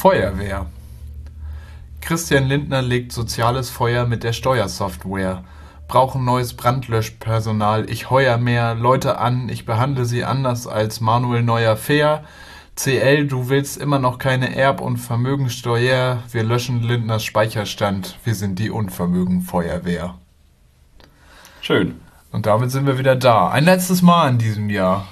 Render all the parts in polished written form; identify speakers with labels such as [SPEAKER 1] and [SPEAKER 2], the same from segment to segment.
[SPEAKER 1] Feuerwehr. Christian Lindner legt soziales Feuer mit der Steuersoftware. Brauchen neues Brandlöschpersonal. Ich heuer mehr Leute an. Ich behandle sie anders als Manuel Neuer-Fair. CL, du willst immer noch keine Erb- und Vermögensteuer. Wir löschen Lindners Speicherstand. Wir sind die Unvermögenfeuerwehr.
[SPEAKER 2] Schön.
[SPEAKER 1] Und damit sind wir wieder da. Ein letztes Mal in diesem Jahr.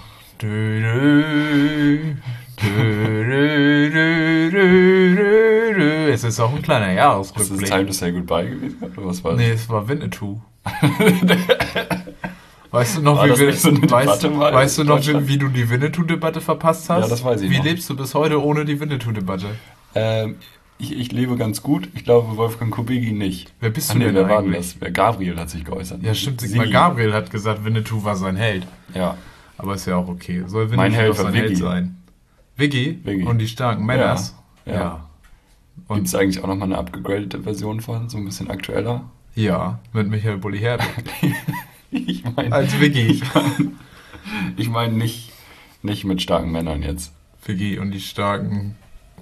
[SPEAKER 1] Es ist auch ein kleiner Jahresrückblick.
[SPEAKER 2] Ist es Time to Say Goodbye gewesen? Oder was war das?
[SPEAKER 1] Nee, es war Winnetou. Weißt du noch,
[SPEAKER 2] War das nicht so eine Debatte mal
[SPEAKER 1] weißt du
[SPEAKER 2] in
[SPEAKER 1] noch
[SPEAKER 2] Deutschland?
[SPEAKER 1] wie du die Winnetou-Debatte verpasst hast?
[SPEAKER 2] Ja, das weiß ich
[SPEAKER 1] Wie
[SPEAKER 2] noch.
[SPEAKER 1] lebst du bis heute ohne die Winnetou-Debatte?
[SPEAKER 2] Ich lebe ganz gut. Ich glaube, Wolfgang Kubicki nicht.
[SPEAKER 1] Wer bist
[SPEAKER 2] Ah,
[SPEAKER 1] du
[SPEAKER 2] nee,
[SPEAKER 1] denn
[SPEAKER 2] wer war denn
[SPEAKER 1] eigentlich?
[SPEAKER 2] das? Wer Gabriel hat sich geäußert.
[SPEAKER 1] Ja, stimmt.
[SPEAKER 2] Sie.
[SPEAKER 1] Sigmar Gabriel hat gesagt, Winnetou war sein Held.
[SPEAKER 2] Ja.
[SPEAKER 1] Aber ist ja auch okay. Soll Winnetou
[SPEAKER 2] Mein Held
[SPEAKER 1] doch
[SPEAKER 2] war
[SPEAKER 1] sein Held
[SPEAKER 2] Viggi.
[SPEAKER 1] sein? Viggi? Und die starken Männers?
[SPEAKER 2] Ja.
[SPEAKER 1] Und
[SPEAKER 2] Gibt es eigentlich auch nochmal eine abgegradete Version von? So ein bisschen aktueller?
[SPEAKER 1] ja, mit Michael Bulli Herbig.
[SPEAKER 2] Ich meine...
[SPEAKER 1] Als Viggi.
[SPEAKER 2] Ich meine nicht mit starken Männern jetzt.
[SPEAKER 1] Viggi und die starken...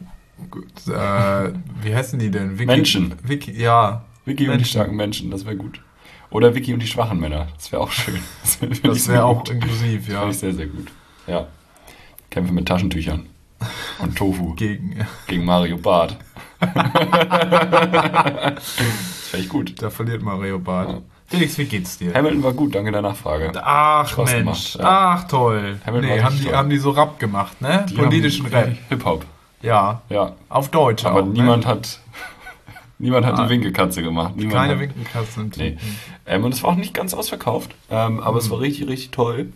[SPEAKER 1] wie heißen die denn? Viggi,
[SPEAKER 2] Menschen.
[SPEAKER 1] Viggi, ja.
[SPEAKER 2] Vicky und die
[SPEAKER 1] Menschen.
[SPEAKER 2] starken Menschen, das wäre gut. Oder Vicky und die schwachen Männer, das wäre auch schön.
[SPEAKER 1] Das wäre auch inklusiv, ja.
[SPEAKER 2] Finde ich sehr, sehr gut. Ja. Kämpfe mit Taschentüchern und Tofu
[SPEAKER 1] Gegen...
[SPEAKER 2] Mario Barth. Das wäre echt gut.
[SPEAKER 1] Da verliert Mario Barth. Ja. Felix, wie geht's dir?
[SPEAKER 2] Hamilton war gut, danke der Nachfrage.
[SPEAKER 1] Ach
[SPEAKER 2] Spaß
[SPEAKER 1] Mensch,
[SPEAKER 2] gemacht, ja.
[SPEAKER 1] ach toll.
[SPEAKER 2] Hamilton
[SPEAKER 1] Nee,
[SPEAKER 2] war richtig toll.
[SPEAKER 1] haben die so Rap gemacht, ne?
[SPEAKER 2] Die
[SPEAKER 1] Politischen
[SPEAKER 2] haben
[SPEAKER 1] Rap.
[SPEAKER 2] Hip-Hop.
[SPEAKER 1] Ja,
[SPEAKER 2] Ja.
[SPEAKER 1] auf Deutsch
[SPEAKER 2] Aber
[SPEAKER 1] auch.
[SPEAKER 2] niemand
[SPEAKER 1] ne?
[SPEAKER 2] hat die Winkelkatze gemacht. Niemand
[SPEAKER 1] Keine
[SPEAKER 2] hat,
[SPEAKER 1] Winkelkatzen.
[SPEAKER 2] Nee. Und es war auch nicht ganz ausverkauft, aber es war richtig, richtig toll.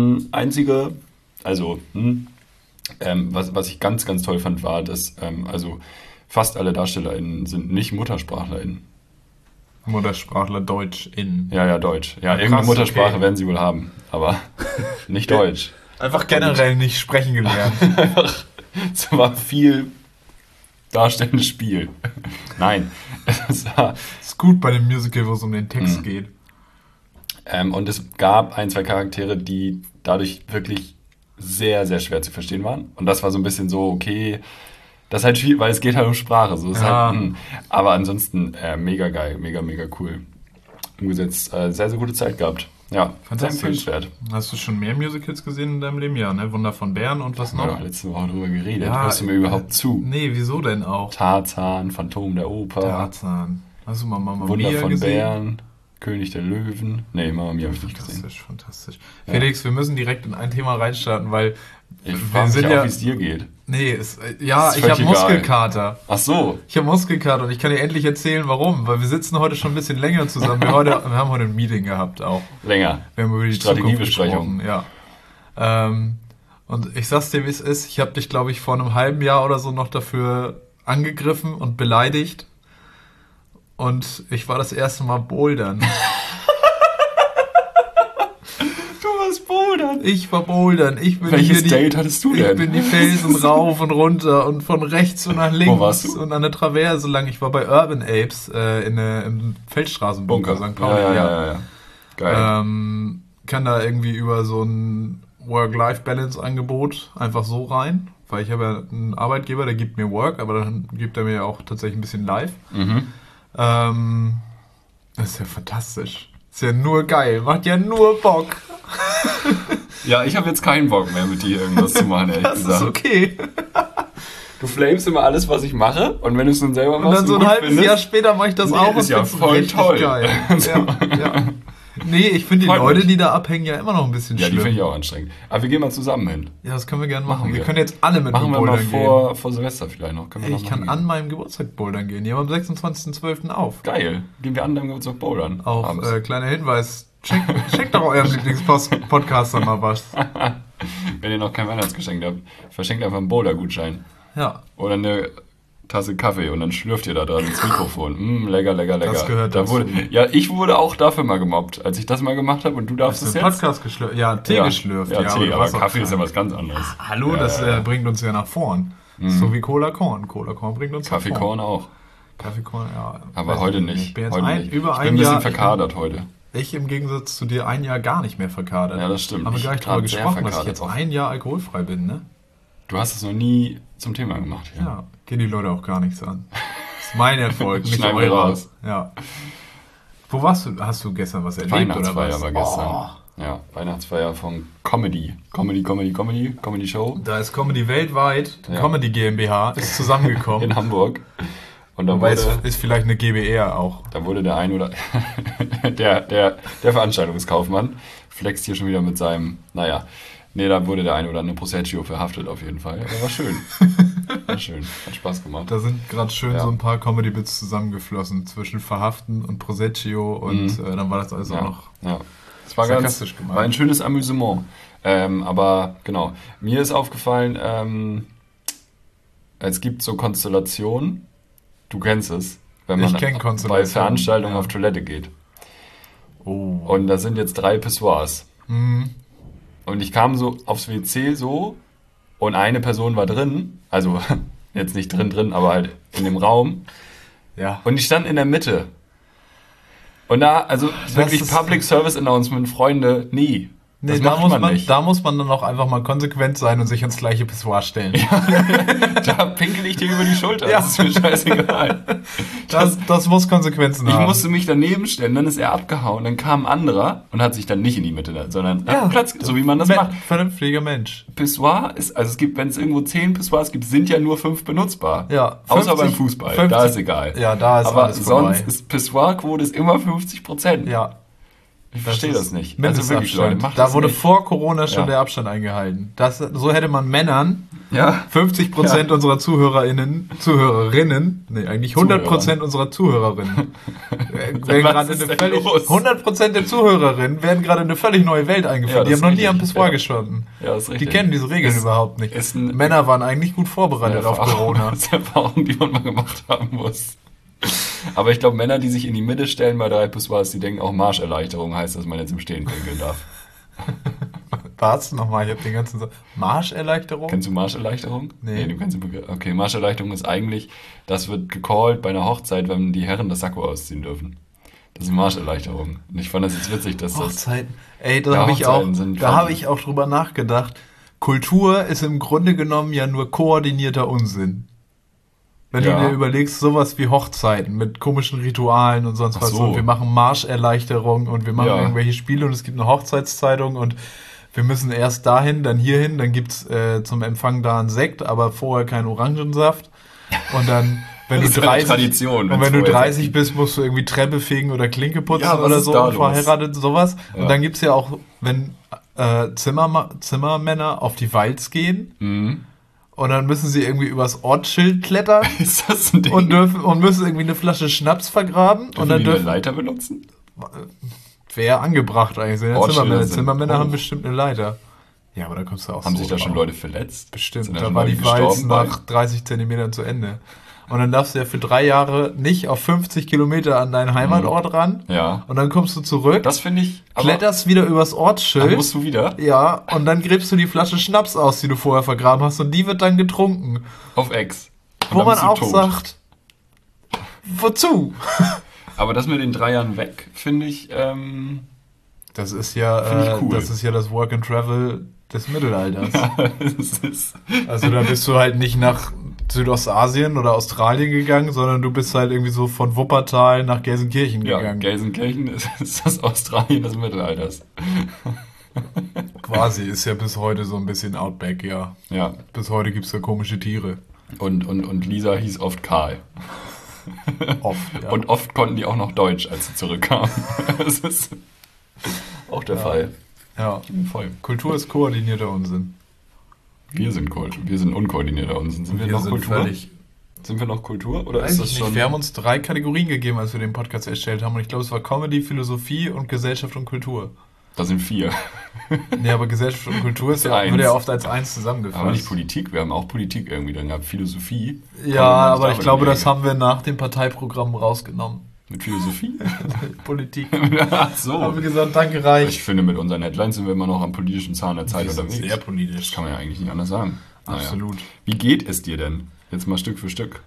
[SPEAKER 2] Was ich ganz, ganz toll fand, war, dass fast alle DarstellerInnen sind nicht MuttersprachlerInnen.
[SPEAKER 1] Muttersprachler Deutsch in.
[SPEAKER 2] Ja, Deutsch. Ja,
[SPEAKER 1] Krass,
[SPEAKER 2] irgendeine Muttersprache
[SPEAKER 1] okay.
[SPEAKER 2] werden sie wohl haben, aber nicht Deutsch.
[SPEAKER 1] Einfach generell nicht sprechen gelernt.
[SPEAKER 2] Es war viel darstellendes Spiel. Nein, es war...
[SPEAKER 1] Ist gut bei dem Musical, wo es um den Text geht.
[SPEAKER 2] Und es gab ein, zwei Charaktere, die dadurch wirklich sehr, sehr schwer zu verstehen waren. Und das war so ein bisschen so, okay, das ist halt viel, weil es geht halt um Sprache. So ist
[SPEAKER 1] Ja.
[SPEAKER 2] halt, aber ansonsten mega geil, mega, mega cool. Umgesetzt, sehr, sehr gute Zeit gehabt. Ja,
[SPEAKER 1] Fantastisch.
[SPEAKER 2] sehr empfehlenswert.
[SPEAKER 1] Hast du schon mehr Musicals gesehen in deinem Leben? Ja, ne? Wunder von Bern und was
[SPEAKER 2] Ja,
[SPEAKER 1] noch?
[SPEAKER 2] letzte Woche drüber geredet.
[SPEAKER 1] Ja,
[SPEAKER 2] Hörst du mir überhaupt zu?
[SPEAKER 1] Nee, wieso denn auch?
[SPEAKER 2] Tarzan, Phantom der Oper,
[SPEAKER 1] Tarzan. Hast du mal Mama
[SPEAKER 2] Wunder
[SPEAKER 1] Mia
[SPEAKER 2] von
[SPEAKER 1] gesehen?
[SPEAKER 2] Bären, König der Löwen. Nee, Mama Mia habe ich nicht gesehen.
[SPEAKER 1] Fantastisch, fantastisch. Felix, wir müssen direkt in ein Thema reinstarten, weil
[SPEAKER 2] Ich frage mich auch, wie es dir geht.
[SPEAKER 1] Nee,
[SPEAKER 2] Ist
[SPEAKER 1] ich habe
[SPEAKER 2] völlig egal.
[SPEAKER 1] Muskelkater.
[SPEAKER 2] Ach so.
[SPEAKER 1] Ich habe Muskelkater und ich kann dir endlich erzählen, warum. Weil wir sitzen heute schon ein bisschen länger zusammen. Wir haben heute ein Meeting gehabt auch.
[SPEAKER 2] Länger.
[SPEAKER 1] Wir haben über die
[SPEAKER 2] Strategiebesprechung.
[SPEAKER 1] Zukunft gesprochen, ja. Und ich sag's dir, wie es ist. Ich habe dich, glaube ich, vor einem halben Jahr oder so noch dafür angegriffen und beleidigt. Und ich war das erste Mal bouldern.
[SPEAKER 2] Du warst bouldern.
[SPEAKER 1] Ich war bouldern.
[SPEAKER 2] Welches Date hattest du denn?
[SPEAKER 1] Ich bin die Felsen rauf und runter und von rechts und nach links
[SPEAKER 2] Wo warst du?
[SPEAKER 1] und an der Traverse lang. Ich war bei Urban Apes im Feldstraßenbunker St. Pauli.
[SPEAKER 2] Ja. Geil.
[SPEAKER 1] Kann da irgendwie über so ein Work-Life-Balance-Angebot einfach so rein, weil ich habe ja einen Arbeitgeber, der gibt mir Work, aber dann gibt er mir auch tatsächlich ein bisschen Live. Das ist ja fantastisch. Ist ja nur geil, macht ja nur Bock.
[SPEAKER 2] Ja, ich habe jetzt keinen Bock mehr mit dir irgendwas zu machen, ehrlich
[SPEAKER 1] Das
[SPEAKER 2] gesagt.
[SPEAKER 1] ist okay.
[SPEAKER 2] Du flamest immer alles, was ich mache, und wenn du es dann selber
[SPEAKER 1] Und
[SPEAKER 2] machst
[SPEAKER 1] dann so ein
[SPEAKER 2] gut
[SPEAKER 1] halbes
[SPEAKER 2] findest,
[SPEAKER 1] Jahr später mache ich das
[SPEAKER 2] Nee,
[SPEAKER 1] auch
[SPEAKER 2] ist ja
[SPEAKER 1] find's
[SPEAKER 2] voll
[SPEAKER 1] richtig
[SPEAKER 2] toll.
[SPEAKER 1] geil. Ja. Nee, ich finde die
[SPEAKER 2] Freut
[SPEAKER 1] Leute,
[SPEAKER 2] mich.
[SPEAKER 1] die da abhängen, ja immer noch ein bisschen
[SPEAKER 2] Ja, die
[SPEAKER 1] schlimm.
[SPEAKER 2] finde ich auch anstrengend. Aber wir gehen mal zusammen hin.
[SPEAKER 1] Ja, das können wir gerne machen.
[SPEAKER 2] Machen
[SPEAKER 1] Wir
[SPEAKER 2] wir.
[SPEAKER 1] können jetzt alle mit
[SPEAKER 2] Machen
[SPEAKER 1] mir
[SPEAKER 2] wir mal
[SPEAKER 1] bouldern
[SPEAKER 2] vor Silvester vielleicht noch. Können wir
[SPEAKER 1] gehen.
[SPEAKER 2] noch
[SPEAKER 1] Ich
[SPEAKER 2] mal
[SPEAKER 1] kann an
[SPEAKER 2] hingehen.
[SPEAKER 1] meinem Geburtstag bouldern gehen. Die haben am 26.12. auf.
[SPEAKER 2] Geil. Gehen wir an deinem Geburtstag bouldern.
[SPEAKER 1] Auch
[SPEAKER 2] abends.
[SPEAKER 1] kleiner Hinweis. Checkt doch eurem Lieblingspodcaster mal was.
[SPEAKER 2] Wenn ihr noch kein Weihnachtsgeschenk habt, verschenkt einfach einen Boulder-Gutschein.
[SPEAKER 1] Ja,
[SPEAKER 2] Oder eine Tasse Kaffee und dann schlürft ihr da dran ins Mikrofon. Lecker, lecker, lecker.
[SPEAKER 1] Das gehört
[SPEAKER 2] da
[SPEAKER 1] dazu.
[SPEAKER 2] ich wurde auch dafür mal gemobbt, als ich das mal gemacht habe, und du darfst es
[SPEAKER 1] den
[SPEAKER 2] jetzt.
[SPEAKER 1] Podcast geschlürft. Ja, Tee geschlürft.
[SPEAKER 2] Ja, Tee,
[SPEAKER 1] oder
[SPEAKER 2] aber
[SPEAKER 1] Wasser
[SPEAKER 2] Kaffee ist ja
[SPEAKER 1] krank.
[SPEAKER 2] was ganz anderes.
[SPEAKER 1] Hallo,
[SPEAKER 2] Ja,
[SPEAKER 1] das
[SPEAKER 2] ja.
[SPEAKER 1] bringt uns ja nach vorn. So wie Cola Korn. Cola Korn bringt uns nach vorn.
[SPEAKER 2] Kaffeekorn auch.
[SPEAKER 1] Kaffeekorn, ja.
[SPEAKER 2] Aber
[SPEAKER 1] weiß
[SPEAKER 2] heute
[SPEAKER 1] ich
[SPEAKER 2] nicht.
[SPEAKER 1] Ich bin jetzt
[SPEAKER 2] Heute
[SPEAKER 1] ein
[SPEAKER 2] nicht.
[SPEAKER 1] über
[SPEAKER 2] Ich
[SPEAKER 1] ein
[SPEAKER 2] bin ein bisschen
[SPEAKER 1] Jahr.
[SPEAKER 2] verkadert heute.
[SPEAKER 1] Ich im Gegensatz zu dir ein Jahr gar nicht mehr verkadert.
[SPEAKER 2] Ja, das stimmt.
[SPEAKER 1] Haben wir
[SPEAKER 2] Ich
[SPEAKER 1] gar nicht
[SPEAKER 2] grad
[SPEAKER 1] drüber
[SPEAKER 2] sehr
[SPEAKER 1] gesprochen, dass ich
[SPEAKER 2] verkadert
[SPEAKER 1] jetzt
[SPEAKER 2] auch.
[SPEAKER 1] ein Jahr alkoholfrei bin, ne?
[SPEAKER 2] Du hast es noch nie zum Thema gemacht.
[SPEAKER 1] Ja, gehen die Leute auch gar nichts an. Das ist mein Erfolg, nicht
[SPEAKER 2] Schneiden wir
[SPEAKER 1] eurer.
[SPEAKER 2] raus.
[SPEAKER 1] Ja. Wo warst du? Hast du gestern was erlebt oder
[SPEAKER 2] Weihnachtsfeier
[SPEAKER 1] was?
[SPEAKER 2] war gestern. Ja, Weihnachtsfeier von Comedy Show.
[SPEAKER 1] Da ist Comedy weltweit,
[SPEAKER 2] Ja.
[SPEAKER 1] Comedy GmbH, ist zusammengekommen.
[SPEAKER 2] In Hamburg. Und da
[SPEAKER 1] Wobei es
[SPEAKER 2] wurde,
[SPEAKER 1] ist vielleicht eine GbR auch.
[SPEAKER 2] da wurde der ein oder der Veranstaltungskaufmann flext hier schon wieder mit seinem, da wurde der ein oder andere Proseccio verhaftet auf jeden Fall. Aber war schön. War schön. Hat Spaß gemacht.
[SPEAKER 1] Da sind gerade schön
[SPEAKER 2] Ja.
[SPEAKER 1] so ein paar Comedy-Bits zusammengeflossen zwischen Verhaften und Proseccio und dann war das alles auch noch
[SPEAKER 2] Ja. Es war
[SPEAKER 1] sarkastisch gemacht.
[SPEAKER 2] war ein schönes Amüsement. Aber genau, mir ist aufgefallen, es gibt so Konstellationen, du kennst es, wenn
[SPEAKER 1] Ich
[SPEAKER 2] man
[SPEAKER 1] kenn
[SPEAKER 2] bei
[SPEAKER 1] Konstellationen,
[SPEAKER 2] Veranstaltungen
[SPEAKER 1] ja.
[SPEAKER 2] auf Toilette geht.
[SPEAKER 1] Oh.
[SPEAKER 2] Und da sind jetzt 3 Pissoirs.
[SPEAKER 1] Mhm.
[SPEAKER 2] Und ich kam so aufs WC so und eine Person war drin, also jetzt nicht drin, aber halt in dem Raum.
[SPEAKER 1] Ja.
[SPEAKER 2] Und ich stand in der Mitte. Und da, also wirklich
[SPEAKER 1] ist-
[SPEAKER 2] Public Service Announcement, Freunde, nie.
[SPEAKER 1] Nee,
[SPEAKER 2] Das
[SPEAKER 1] da
[SPEAKER 2] macht
[SPEAKER 1] muss
[SPEAKER 2] man nicht.
[SPEAKER 1] Da muss man dann auch einfach mal konsequent sein und sich ans gleiche Pissoir stellen.
[SPEAKER 2] Da pinkel ich dir über die Schulter.
[SPEAKER 1] Ja.
[SPEAKER 2] Das ist mir scheißegal.
[SPEAKER 1] Das muss Konsequenzen
[SPEAKER 2] Ich
[SPEAKER 1] haben.
[SPEAKER 2] musste mich daneben stellen, dann ist er abgehauen, dann kam ein anderer und hat sich dann nicht in die Mitte, sondern
[SPEAKER 1] Ja.
[SPEAKER 2] hat Platz, so wie man das macht.
[SPEAKER 1] Vernünftiger Mensch.
[SPEAKER 2] Pissoir ist, also es gibt, wenn es irgendwo 10 Pissoirs gibt, sind ja nur 5 benutzbar.
[SPEAKER 1] Ja,
[SPEAKER 2] Außer
[SPEAKER 1] 50
[SPEAKER 2] beim Fußball,
[SPEAKER 1] 50
[SPEAKER 2] da ist egal.
[SPEAKER 1] Ja, da ist
[SPEAKER 2] Aber
[SPEAKER 1] alles vorbei.
[SPEAKER 2] sonst ist Pissoir-Quote ist immer 50%.
[SPEAKER 1] Ja.
[SPEAKER 2] Ich verstehe das nicht.
[SPEAKER 1] Mindestabstand.
[SPEAKER 2] macht
[SPEAKER 1] Da
[SPEAKER 2] das
[SPEAKER 1] wurde
[SPEAKER 2] nicht.
[SPEAKER 1] vor Corona schon
[SPEAKER 2] Ja.
[SPEAKER 1] der Abstand eingehalten. So hätte man Männern
[SPEAKER 2] Ja.
[SPEAKER 1] 50% unserer Zuhörerinnen, nee, eigentlich 100% unserer Zuhörerinnen, werden
[SPEAKER 2] Was
[SPEAKER 1] gerade
[SPEAKER 2] ist
[SPEAKER 1] eine
[SPEAKER 2] denn
[SPEAKER 1] völlig,
[SPEAKER 2] los?
[SPEAKER 1] 100% der Zuhörerinnen werden gerade in eine völlig neue Welt eingeführt.
[SPEAKER 2] Ja,
[SPEAKER 1] Die
[SPEAKER 2] das
[SPEAKER 1] haben noch
[SPEAKER 2] ist
[SPEAKER 1] nie am
[SPEAKER 2] richtig.
[SPEAKER 1] Pissoir
[SPEAKER 2] Ja.
[SPEAKER 1] gestanden.
[SPEAKER 2] Ja, ist
[SPEAKER 1] Die
[SPEAKER 2] richtig.
[SPEAKER 1] kennen diese Regeln
[SPEAKER 2] Ist-
[SPEAKER 1] überhaupt nicht.
[SPEAKER 2] ist ein-
[SPEAKER 1] Männer waren eigentlich gut vorbereitet auf Corona.
[SPEAKER 2] Das ist eine Erfahrung, die man mal gemacht haben muss. Aber ich glaube, Männer, die sich in die Mitte stellen bei 3 Pissoirs, die denken auch Marscherleichterung heißt, dass man jetzt im Stehen pinkeln darf.
[SPEAKER 1] Was? Nochmal, ich hab den ganzen Marscherleichterung?
[SPEAKER 2] Kennst du Marscherleichterung?
[SPEAKER 1] Nee.
[SPEAKER 2] Du kennst den Begriff. Okay, Marscherleichterung ist eigentlich, das wird gecallt bei einer Hochzeit, wenn die Herren das Sakko ausziehen dürfen. Das ist Marscherleichterung. Und ich fand das jetzt witzig, dass das...
[SPEAKER 1] Hochzeiten. Ey,
[SPEAKER 2] Ja,
[SPEAKER 1] da habe ich auch,
[SPEAKER 2] Hochzeiten sind
[SPEAKER 1] da
[SPEAKER 2] fun.
[SPEAKER 1] habe ich auch drüber nachgedacht. Kultur ist im Grunde genommen ja nur koordinierter Unsinn. Wenn
[SPEAKER 2] Ja.
[SPEAKER 1] du dir überlegst, sowas wie Hochzeiten mit komischen Ritualen und sonst
[SPEAKER 2] Ach
[SPEAKER 1] was.
[SPEAKER 2] so.
[SPEAKER 1] Und wir machen Marscherleichterung und wir machen
[SPEAKER 2] Ja.
[SPEAKER 1] irgendwelche Spiele und es gibt eine Hochzeitszeitung und wir müssen erst dahin, dann hierhin, dann gibt's zum Empfang da einen Sekt, aber vorher keinen Orangensaft. Und dann, wenn
[SPEAKER 2] Das
[SPEAKER 1] du
[SPEAKER 2] ist ja eine
[SPEAKER 1] 30,
[SPEAKER 2] Tradition,
[SPEAKER 1] und
[SPEAKER 2] wenn's
[SPEAKER 1] wenn du
[SPEAKER 2] vorher
[SPEAKER 1] 30
[SPEAKER 2] Sekt
[SPEAKER 1] bist, musst du irgendwie Treppe fegen oder Klinke putzen
[SPEAKER 2] Ja, was
[SPEAKER 1] oder
[SPEAKER 2] ist
[SPEAKER 1] so,
[SPEAKER 2] da los?
[SPEAKER 1] verheiratet, sowas.
[SPEAKER 2] Ja.
[SPEAKER 1] Und dann gibt's ja auch, wenn Zimmermänner auf die Walz gehen
[SPEAKER 2] Mhm.
[SPEAKER 1] und dann müssen sie irgendwie übers Ortsschild klettern
[SPEAKER 2] Ist das ein Ding?
[SPEAKER 1] und müssen irgendwie eine Flasche Schnaps vergraben
[SPEAKER 2] Dürfen
[SPEAKER 1] und dann
[SPEAKER 2] die eine
[SPEAKER 1] dürfen
[SPEAKER 2] Leiter benutzen?
[SPEAKER 1] wäre angebracht eigentlich. Sind ja
[SPEAKER 2] Ortsschilder
[SPEAKER 1] Zimmermänner.
[SPEAKER 2] sind
[SPEAKER 1] Zimmermänner
[SPEAKER 2] hoch.
[SPEAKER 1] haben bestimmt eine Leiter. Ja, aber da kommst du auch
[SPEAKER 2] Haben
[SPEAKER 1] so
[SPEAKER 2] sich da schon
[SPEAKER 1] drauf.
[SPEAKER 2] Leute verletzt?
[SPEAKER 1] Bestimmt.
[SPEAKER 2] Sind
[SPEAKER 1] Da
[SPEAKER 2] schon
[SPEAKER 1] war
[SPEAKER 2] Leute
[SPEAKER 1] die Walz
[SPEAKER 2] gestorben bei?
[SPEAKER 1] nach 30 Zentimetern zu Ende. Und dann darfst du ja für 3 Jahre nicht auf 50 Kilometer an deinen Heimatort ran.
[SPEAKER 2] Ja.
[SPEAKER 1] Und dann kommst du zurück,
[SPEAKER 2] Das finde ich... aber-
[SPEAKER 1] kletterst wieder übers
[SPEAKER 2] Dann
[SPEAKER 1] Ortsschild.
[SPEAKER 2] musst du wieder
[SPEAKER 1] Ja, und dann gräbst du die Flasche Schnaps aus, die du vorher vergraben hast. Und die wird dann getrunken.
[SPEAKER 2] auf Ex. Und
[SPEAKER 1] Wo
[SPEAKER 2] dann
[SPEAKER 1] man
[SPEAKER 2] bist du
[SPEAKER 1] auch
[SPEAKER 2] tot.
[SPEAKER 1] sagt, wozu?
[SPEAKER 2] Aber das mit den 3 Jahren weg, finde ich...
[SPEAKER 1] Das ist ja,
[SPEAKER 2] Find ich cool.
[SPEAKER 1] das ist ja das Work and Travel des Mittelalters.
[SPEAKER 2] das ist,
[SPEAKER 1] Also da bist du halt nicht nach Südostasien oder Australien gegangen, sondern du bist halt irgendwie so von Wuppertal nach Gelsenkirchen
[SPEAKER 2] ja,
[SPEAKER 1] gegangen.
[SPEAKER 2] Gelsenkirchen ist das Australien des Mittelalters.
[SPEAKER 1] Quasi, ist ja bis heute so ein bisschen Outback, ja.
[SPEAKER 2] Ja.
[SPEAKER 1] Bis heute gibt's da komische Tiere.
[SPEAKER 2] Und Lisa hieß oft Karl.
[SPEAKER 1] Oft, ja.
[SPEAKER 2] Und oft konnten die auch noch Deutsch, als sie zurückkamen. Das ist auch der Fall.
[SPEAKER 1] ja.
[SPEAKER 2] Voll.
[SPEAKER 1] Kultur ist koordinierter Unsinn.
[SPEAKER 2] Wir sind unkoordinierter Unsinn. Sind wir noch Kultur? Sind wir noch Kultur? Oder
[SPEAKER 1] Weiß
[SPEAKER 2] ist
[SPEAKER 1] ich
[SPEAKER 2] das
[SPEAKER 1] nicht.
[SPEAKER 2] schon...
[SPEAKER 1] Wir haben uns 3 Kategorien gegeben, als wir den Podcast erstellt haben. Und ich glaube, es war Comedy, Philosophie und Gesellschaft und Kultur.
[SPEAKER 2] Da sind 4.
[SPEAKER 1] Nee, aber Gesellschaft und Kultur ist ja,
[SPEAKER 2] Eins.
[SPEAKER 1] wird ja oft als eins zusammengefasst.
[SPEAKER 2] Aber nicht Politik. Wir haben auch Politik irgendwie drin gehabt. Philosophie.
[SPEAKER 1] Ja, aber ich glaube, das haben wir nach dem Parteiprogramm rausgenommen.
[SPEAKER 2] Mit Philosophie?
[SPEAKER 1] Politik.
[SPEAKER 2] Ach so.
[SPEAKER 1] Haben wir gesagt, danke, reich.
[SPEAKER 2] Ich finde, mit unseren Headlines sind wir immer noch am politischen Zahn der Zeit unterwegs.
[SPEAKER 1] sehr politisch.
[SPEAKER 2] Das kann man ja eigentlich nicht anders sagen. Naja.
[SPEAKER 1] Absolut.
[SPEAKER 2] Wie geht es dir denn? Jetzt mal Stück für Stück.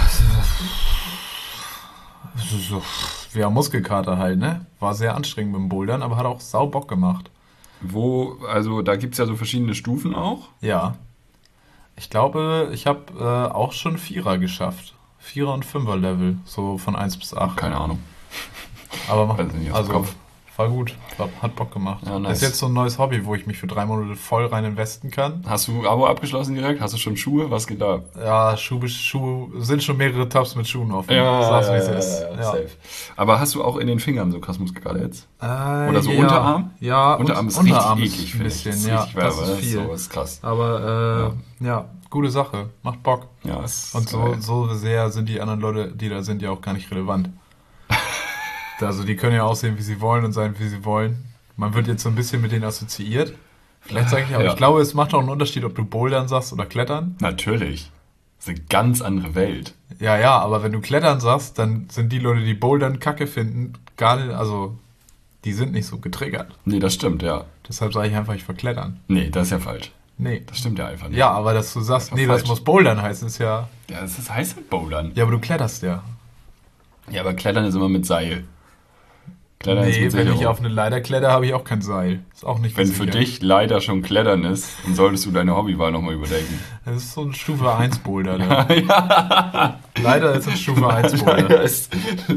[SPEAKER 1] So, ja, Muskelkater halt, ne? War sehr anstrengend mit dem Bouldern, aber hat auch sau Bock gemacht.
[SPEAKER 2] Also da gibt es ja so verschiedene Stufen auch.
[SPEAKER 1] Ja. Ich glaube, ich habe auch schon Vierer geschafft. Vierer- und Fünfer-Level, so von 1 bis 8.
[SPEAKER 2] Keine Ahnung.
[SPEAKER 1] Aber
[SPEAKER 2] Weiß ich nicht aus dem
[SPEAKER 1] also,
[SPEAKER 2] Kopf.
[SPEAKER 1] war gut. Hat Bock gemacht.
[SPEAKER 2] Ja,
[SPEAKER 1] Das
[SPEAKER 2] nice.
[SPEAKER 1] ist jetzt so ein neues Hobby, wo ich mich für 3 Monate voll rein investen kann.
[SPEAKER 2] Hast du Abo abgeschlossen direkt? Hast du schon Schuhe? Was geht da?
[SPEAKER 1] Ja, Schuhe, sind schon mehrere Tabs mit Schuhen offen. Sag's, wie es ist. Ja.
[SPEAKER 2] safe. Aber hast du auch in den Fingern so krass Muskelkater jetzt? Oder so
[SPEAKER 1] ja.
[SPEAKER 2] Unterarm?
[SPEAKER 1] Ja,
[SPEAKER 2] Unterarm ist
[SPEAKER 1] Unterarm
[SPEAKER 2] richtig
[SPEAKER 1] ist
[SPEAKER 2] eklig,
[SPEAKER 1] ein
[SPEAKER 2] finde ich.
[SPEAKER 1] bisschen,
[SPEAKER 2] Das ist
[SPEAKER 1] ja.
[SPEAKER 2] richtig
[SPEAKER 1] Das
[SPEAKER 2] Werbe,
[SPEAKER 1] ist viel.
[SPEAKER 2] So, ist krass.
[SPEAKER 1] Aber ja, gute Sache. Macht Bock.
[SPEAKER 2] Ja, ist
[SPEAKER 1] Und
[SPEAKER 2] geil.
[SPEAKER 1] so sehr sind die anderen Leute, die da sind, ja auch gar nicht relevant. Also die können ja aussehen, wie sie wollen und sein, wie sie wollen. Man wird jetzt so ein bisschen mit denen assoziiert. Vielleicht sage ich aber,
[SPEAKER 2] Ja.
[SPEAKER 1] ich glaube, es macht auch einen Unterschied, ob du Bouldern sagst oder Klettern.
[SPEAKER 2] Natürlich. Das ist eine ganz andere Welt.
[SPEAKER 1] Ja, aber wenn du Klettern sagst, dann sind die Leute, die Bouldern Kacke finden, gar nicht, also die sind nicht so getriggert.
[SPEAKER 2] Nee, das stimmt, ja.
[SPEAKER 1] Deshalb sage ich einfach, ich verklettern.
[SPEAKER 2] Nee, das ist ja falsch.
[SPEAKER 1] Nee.
[SPEAKER 2] Das stimmt ja einfach nicht.
[SPEAKER 1] Ja, aber dass du sagst,
[SPEAKER 2] Einfach
[SPEAKER 1] nee, das
[SPEAKER 2] falsch.
[SPEAKER 1] muss Bouldern heißen, ist ja...
[SPEAKER 2] Ja, das heißt halt Bouldern.
[SPEAKER 1] Ja, aber du kletterst ja.
[SPEAKER 2] Ja, aber Klettern ist immer mit Seil. Klettern ist
[SPEAKER 1] Nee,
[SPEAKER 2] mit
[SPEAKER 1] wenn ich
[SPEAKER 2] Sicherung.
[SPEAKER 1] auf eine Leiter kletter, habe ich auch kein Seil. Ist auch nicht
[SPEAKER 2] Wenn für
[SPEAKER 1] gesichert.
[SPEAKER 2] dich leider schon Klettern ist, dann solltest du deine Hobbywahl nochmal überdenken.
[SPEAKER 1] Das ist so ein Stufe 1 Boulder. Ne? Leider ist es Stufe 1 Boulder.
[SPEAKER 2] Leider ist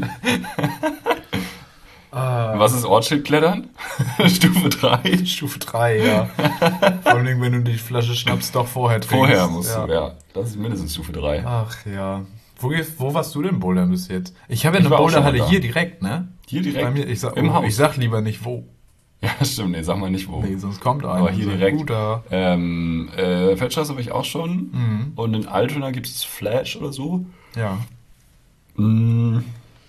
[SPEAKER 2] Was ist Ortsschild-Klettern? Stufe 3?
[SPEAKER 1] Stufe 3, ja. Vor allem, wenn du die Flasche Schnaps doch vorher trinkst.
[SPEAKER 2] Vorher musst
[SPEAKER 1] ja.
[SPEAKER 2] du, ja. Das ist mindestens Stufe 3.
[SPEAKER 1] Ach ja. Wo warst du denn bouldern bis jetzt? Ich habe ja
[SPEAKER 2] Ich
[SPEAKER 1] eine
[SPEAKER 2] war auch schon
[SPEAKER 1] Boulderhalle
[SPEAKER 2] mal da.
[SPEAKER 1] hier direkt, ne?
[SPEAKER 2] Hier direkt?
[SPEAKER 1] Bei mir, ich sag,
[SPEAKER 2] Im Haus?
[SPEAKER 1] ich sag lieber nicht wo.
[SPEAKER 2] Ja, stimmt. Nee, sag mal nicht wo.
[SPEAKER 1] Nee, sonst kommt einer.
[SPEAKER 2] Aber hier
[SPEAKER 1] so ein
[SPEAKER 2] direkt.
[SPEAKER 1] Guter.
[SPEAKER 2] Feldstraße habe ich auch schon.
[SPEAKER 1] Mhm.
[SPEAKER 2] Und in Altona gibt es Flash oder so.
[SPEAKER 1] Ja.
[SPEAKER 2] Mm.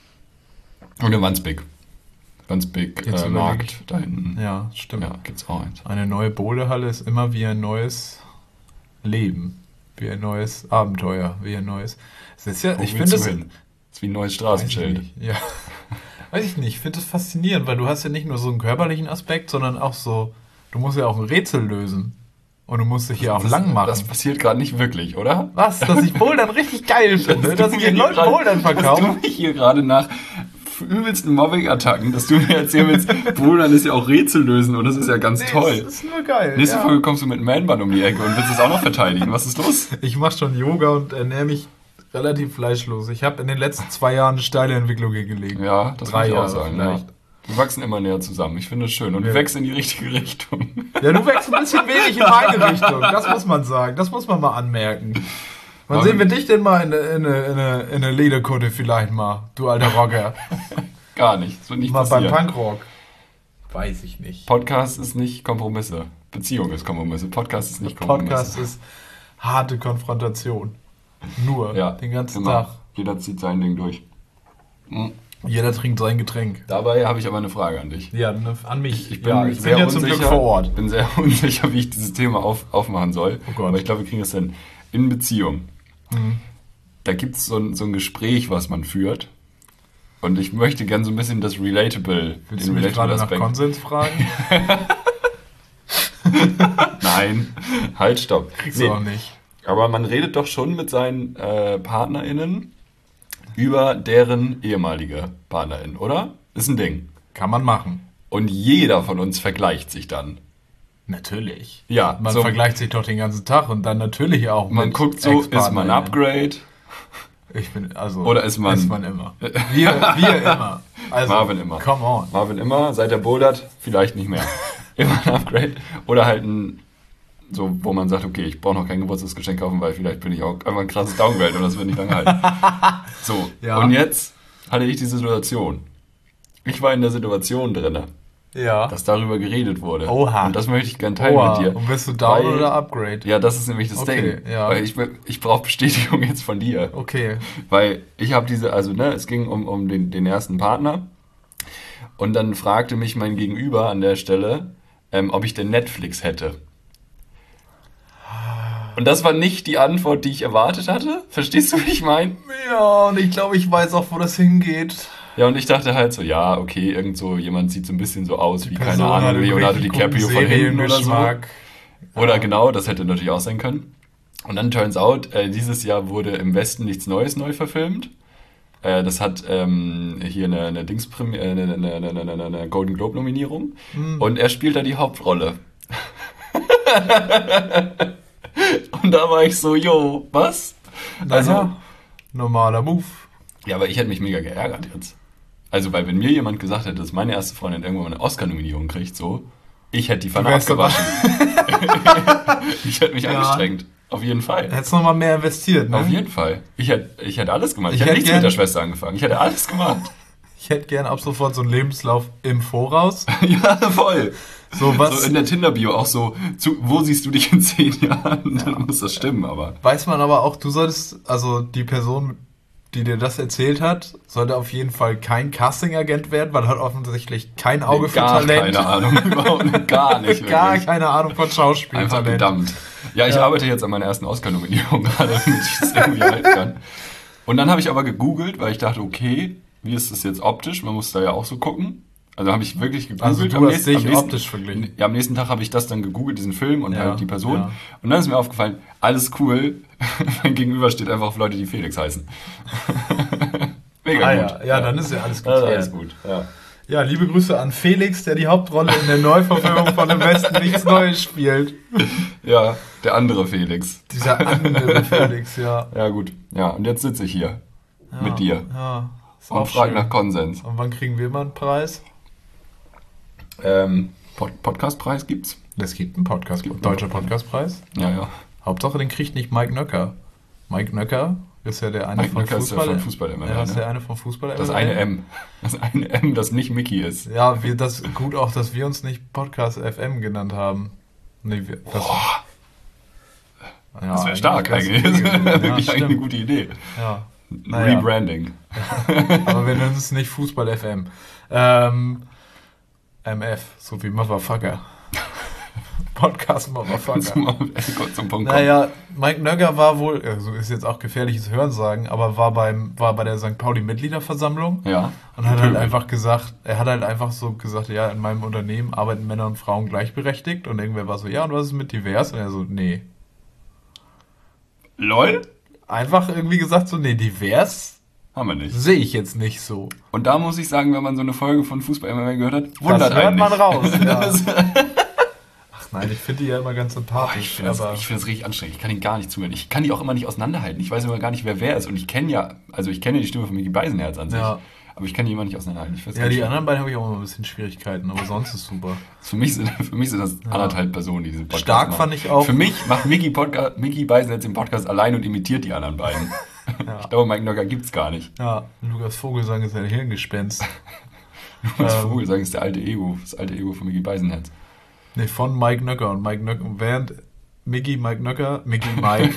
[SPEAKER 2] Und in Wandsbek. Wandsbek
[SPEAKER 1] Jetzt überleg
[SPEAKER 2] Markt da hinten.
[SPEAKER 1] Ja, stimmt.
[SPEAKER 2] Ja, gibt's auch eins.
[SPEAKER 1] Eine neue Boulderhalle ist immer wie ein neues Leben. Wie ein neues Abenteuer. Wie ein neues... Es ist ja,
[SPEAKER 2] Wo
[SPEAKER 1] ich
[SPEAKER 2] willst
[SPEAKER 1] finde
[SPEAKER 2] du
[SPEAKER 1] das...
[SPEAKER 2] hin? Das ist wie ein neues
[SPEAKER 1] Weiß ich
[SPEAKER 2] Straßenschild.
[SPEAKER 1] nicht. Ja. Weiß ich nicht. Ich finde das faszinierend, weil du hast ja nicht nur so einen körperlichen Aspekt, sondern auch so... Du musst ja auch ein Rätsel lösen. Und du musst dich hier auch lang machen.
[SPEAKER 2] Das passiert gerade nicht wirklich, oder?
[SPEAKER 1] Was? Dass ich Bouldern richtig geil finde? Dass ich
[SPEAKER 2] du
[SPEAKER 1] den
[SPEAKER 2] mir
[SPEAKER 1] Leuten
[SPEAKER 2] gerade-
[SPEAKER 1] Bouldern
[SPEAKER 2] Dass
[SPEAKER 1] verkaufe?
[SPEAKER 2] du mich hier gerade nach übelsten Mobbing-Attacken, dass du mir erzählen willst, Bouldern ist ja auch Rätsel lösen und das ist ja ganz toll.
[SPEAKER 1] Das ist nur geil.
[SPEAKER 2] Nächste
[SPEAKER 1] ja.
[SPEAKER 2] Folge kommst du mit einem Man-Bun um die Ecke und willst es auch noch verteidigen. Was ist los?
[SPEAKER 1] Ich mache schon Yoga und ernähre mich relativ fleischlos. Ich habe in den letzten 2 Jahren eine steile Entwicklung hingelegt.
[SPEAKER 2] Ja, das
[SPEAKER 1] 3
[SPEAKER 2] muss ich auch
[SPEAKER 1] Jahre
[SPEAKER 2] sagen. Ja.
[SPEAKER 1] vielleicht.
[SPEAKER 2] Wir wachsen immer näher zusammen. Ich finde es schön. Und du
[SPEAKER 1] Ja.
[SPEAKER 2] wächst in die richtige Richtung.
[SPEAKER 1] Ja, du wächst ein bisschen wenig in meine Richtung. Das muss man sagen. Das muss man mal anmerken. Wann sehen wir dich denn mal in eine Lederkutte vielleicht mal, du alter Rocker?
[SPEAKER 2] Gar nicht. Das wird nicht
[SPEAKER 1] Mal beim
[SPEAKER 2] passieren.
[SPEAKER 1] Punkrock. Weiß ich nicht.
[SPEAKER 2] Podcast ist nicht Kompromisse. Beziehung ist Kompromisse. Podcast ist nicht Kompromisse.
[SPEAKER 1] Podcast ist harte Konfrontation. Nur.
[SPEAKER 2] Ja,
[SPEAKER 1] Den ganzen
[SPEAKER 2] immer.
[SPEAKER 1] Tag.
[SPEAKER 2] Jeder zieht sein Ding durch. Mhm.
[SPEAKER 1] Jeder trinkt sein Getränk.
[SPEAKER 2] Dabei habe ich aber eine Frage an dich.
[SPEAKER 1] Ja, an mich.
[SPEAKER 2] Ich bin
[SPEAKER 1] ja, ich
[SPEAKER 2] sehr
[SPEAKER 1] bin ja zum Glück
[SPEAKER 2] unsicher,
[SPEAKER 1] vor Ort.
[SPEAKER 2] bin sehr unsicher, wie ich dieses Thema aufmachen soll.
[SPEAKER 1] Oh Gott.
[SPEAKER 2] Aber ich glaube, wir kriegen es hin. In Beziehung.
[SPEAKER 1] Mhm.
[SPEAKER 2] Da gibt es so ein Gespräch, was man führt. Und ich möchte gerne so ein bisschen das Relatable,
[SPEAKER 1] Willst du mich gerade nach Konsens fragen?
[SPEAKER 2] Nein, halt, stopp.
[SPEAKER 1] Kriegst du auch nicht.
[SPEAKER 2] Aber man redet doch schon mit seinen PartnerInnen über deren ehemalige PartnerInnen, oder? Ist ein Ding.
[SPEAKER 1] Kann man machen.
[SPEAKER 2] Und jeder von uns vergleicht sich dann.
[SPEAKER 1] Natürlich.
[SPEAKER 2] Ja,
[SPEAKER 1] Man
[SPEAKER 2] so,
[SPEAKER 1] vergleicht sich doch den ganzen Tag und dann natürlich auch
[SPEAKER 2] man
[SPEAKER 1] mit
[SPEAKER 2] guckt so, ist man
[SPEAKER 1] Ex-PartnerInnen.
[SPEAKER 2] Upgrade?
[SPEAKER 1] Ich bin, also...
[SPEAKER 2] Oder ist man-
[SPEAKER 1] immer. Wir immer. Also,
[SPEAKER 2] Marvin immer.
[SPEAKER 1] Come on.
[SPEAKER 2] Marvin immer, seit er bouldert, vielleicht nicht mehr. Immer ein Upgrade. Oder halt ein, so, wo man sagt, okay, ich brauche noch kein Geburtstagsgeschenk kaufen, weil vielleicht bin ich auch einfach ein krasses Downgrade und das wird nicht lange halten. So,
[SPEAKER 1] Ja.
[SPEAKER 2] und jetzt hatte ich die Situation. Ich war in der Situation drinne,
[SPEAKER 1] Ja.
[SPEAKER 2] dass darüber geredet wurde.
[SPEAKER 1] Oha.
[SPEAKER 2] Und das möchte ich gerne teilen
[SPEAKER 1] Oha.
[SPEAKER 2] mit dir.
[SPEAKER 1] Und bist du down
[SPEAKER 2] Weil-
[SPEAKER 1] oder Upgrade?
[SPEAKER 2] Ja, das ist nämlich das
[SPEAKER 1] Okay,
[SPEAKER 2] Ding.
[SPEAKER 1] ja.
[SPEAKER 2] Weil ich brauche Bestätigung jetzt von dir.
[SPEAKER 1] Okay.
[SPEAKER 2] Weil ich habe es ging um den ersten Partner. Und dann fragte mich mein Gegenüber an der Stelle, ob ich denn Netflix hätte. Und das war nicht die Antwort, die ich erwartet hatte. Verstehst du, wie ich meine?
[SPEAKER 1] Ja, und ich glaube, ich weiß auch, wo das hingeht.
[SPEAKER 2] Ja, und ich dachte halt so, ja, okay, irgend so jemand sieht so ein bisschen so aus wie, keine
[SPEAKER 1] Person hat
[SPEAKER 2] Ahnung,
[SPEAKER 1] einen
[SPEAKER 2] Leonardo
[SPEAKER 1] richtig
[SPEAKER 2] DiCaprio
[SPEAKER 1] guten
[SPEAKER 2] von hinten oder so.
[SPEAKER 1] Seriengeschmack.
[SPEAKER 2] Oder genau, das hätte natürlich auch sein können. Und dann turns out, dieses Jahr wurde im Westen nichts Neues neu verfilmt. Das hat hier eine Golden Globe Nominierung. Und er spielt da die Hauptrolle. Und da war ich so, jo, was? Also,
[SPEAKER 1] normaler Move.
[SPEAKER 2] ja, aber ich hätte mich mega geärgert jetzt. Also, weil wenn mir jemand gesagt hätte, dass meine erste Freundin irgendwann mal eine Oscar-Nominierung kriegt, so, ich hätte die Pfanne abgewaschen. Ich hätte mich angestrengt. Auf jeden Fall.
[SPEAKER 1] Hättest nochmal mehr investiert, ne?
[SPEAKER 2] Auf jeden Fall. Ich hätte alles gemacht. Ich hätte nichts mit der Schwester angefangen. Ich hätte alles gemacht.
[SPEAKER 1] Ich hätte gern ab sofort so einen Lebenslauf im Voraus.
[SPEAKER 2] Ja, voll.
[SPEAKER 1] So
[SPEAKER 2] in der Tinder-Bio auch so, wo siehst du dich in 10 Jahren? Dann muss das stimmen, aber.
[SPEAKER 1] Weiß man aber auch, du solltest, also die Person, die dir das erzählt hat, sollte auf jeden Fall kein Casting-Agent werden, weil er hat offensichtlich kein Auge für Talent.
[SPEAKER 2] Keine Ahnung, überhaupt gar nicht.
[SPEAKER 1] Gar keine Ahnung von Schauspiel.
[SPEAKER 2] Einfach verdammt. Ja, ich arbeite jetzt an meiner ersten Oscar-Nominierung gerade, damit ich das irgendwie halten kann. Und dann habe ich aber gegoogelt, weil ich dachte, okay, wie ist das jetzt optisch? Man muss da ja auch so gucken. Also habe ich wirklich gegoogelt.
[SPEAKER 1] Also du hast dich optisch verglichen.
[SPEAKER 2] Ja, am nächsten Tag habe ich das dann gegoogelt, diesen Film und halt die Person. Ja. Und dann ist mir aufgefallen, alles cool. Mein Gegenüber steht einfach auf Leute, die Felix heißen. Mega gut.
[SPEAKER 1] Ja, dann ist ja alles geklärt.
[SPEAKER 2] Ja, alles gut.
[SPEAKER 1] Ja, liebe Grüße an Felix, der die Hauptrolle in der Neuverfilmung von Im Westen nichts Neues spielt.
[SPEAKER 2] Ja, der andere Felix.
[SPEAKER 1] Dieser andere Felix, ja.
[SPEAKER 2] Ja, gut. Ja, und jetzt sitze ich hier mit dir.
[SPEAKER 1] Ja.
[SPEAKER 2] Und frage nach Konsens.
[SPEAKER 1] Und wann kriegen wir mal einen Preis?
[SPEAKER 2] Podcastpreis gibt's?
[SPEAKER 1] Es gibt einen Podcast, deutscher Podcastpreis.
[SPEAKER 2] Ja.
[SPEAKER 1] Hauptsache, den kriegt nicht Mike Nöcker. Mike Nöcker ist ja der eine
[SPEAKER 2] Mike
[SPEAKER 1] von
[SPEAKER 2] Nöcker
[SPEAKER 1] Fußball.
[SPEAKER 2] Ist ja von Fußball MML,
[SPEAKER 1] ja, ist der eine von Fußball MML.
[SPEAKER 2] Das eine M. Das eine M, das nicht Mickey ist.
[SPEAKER 1] Ja, gut auch, dass wir uns nicht Podcast FM genannt haben. Nee,
[SPEAKER 2] das wäre stark eigentlich. Das wäre wirklich eigentlich eine gute Idee.
[SPEAKER 1] Ja.
[SPEAKER 2] Rebranding.
[SPEAKER 1] Aber wir nennen es nicht Fußball FM. MF, so wie Motherfucker. Podcast Motherfucker. Naja, Mike Nöcker war wohl, also ist jetzt auch gefährliches Hörensagen, aber war bei der St. Pauli-Mitgliederversammlung.
[SPEAKER 2] Ja.
[SPEAKER 1] Und hat halt einfach gesagt, ja, in meinem Unternehmen arbeiten Männer und Frauen gleichberechtigt. Und irgendwer war so, ja, und was ist mit divers? Und er so, nee.
[SPEAKER 2] LOL?
[SPEAKER 1] Einfach irgendwie gesagt so, nee, divers
[SPEAKER 2] haben wir nicht.
[SPEAKER 1] Sehe ich jetzt nicht so.
[SPEAKER 2] Und da muss ich sagen, wenn man so eine Folge von Fußball MML gehört hat, wundert
[SPEAKER 1] das hört
[SPEAKER 2] einen
[SPEAKER 1] man
[SPEAKER 2] nicht.
[SPEAKER 1] raus. Ja. Ach nein, ich finde die ja immer ganz sympathisch.
[SPEAKER 2] Ich finde das richtig anstrengend. Ich kann ihn gar nicht zuhören. Ich kann die auch immer nicht auseinanderhalten. Ich weiß immer gar nicht, wer ist. Und ich kenne die Stimme von Micky Beisenherz an sich. Ja. Aber ich kann die immer nicht auseinanderhalten.
[SPEAKER 1] Ja, die anderen beiden habe ich auch immer ein bisschen Schwierigkeiten, aber sonst ist super.
[SPEAKER 2] Für mich sind das anderthalb Personen, die diesen
[SPEAKER 1] Podcast Stark machen. Fand ich auch.
[SPEAKER 2] Für mich macht Micky Beisenherz den Podcast allein und imitiert die anderen beiden. Ja. Ich glaube, Mike Nöcker gibt's gar nicht.
[SPEAKER 1] Ja, Lukas Vogelsang ist ein Hirngespenst.
[SPEAKER 2] Lukas Vogelsang ist das alte Ego von Micky Beisenherz.
[SPEAKER 1] Nee, von Mike Nöcker. Und Mike Nöcker, während Mikey Nöcker. Mikey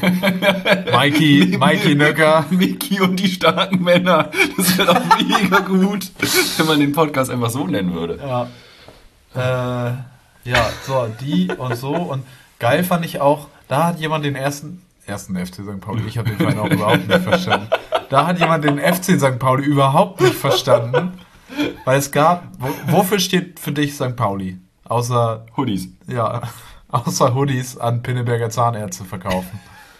[SPEAKER 1] Nöcker.
[SPEAKER 2] Micky und die starken Männer. Das wäre doch mega gut, wenn man den Podcast einfach so nennen würde.
[SPEAKER 1] Ja. Die und so. Und geil fand ich auch, da hat jemand den ersten FC St. Pauli, ich habe den Verein auch überhaupt nicht verstanden. Da hat jemand den FC St. Pauli überhaupt nicht verstanden, weil es gab, wofür steht für dich St. Pauli? Außer
[SPEAKER 2] Hoodies.
[SPEAKER 1] Ja, außer Hoodies an Pinneberger Zahnärzte verkaufen.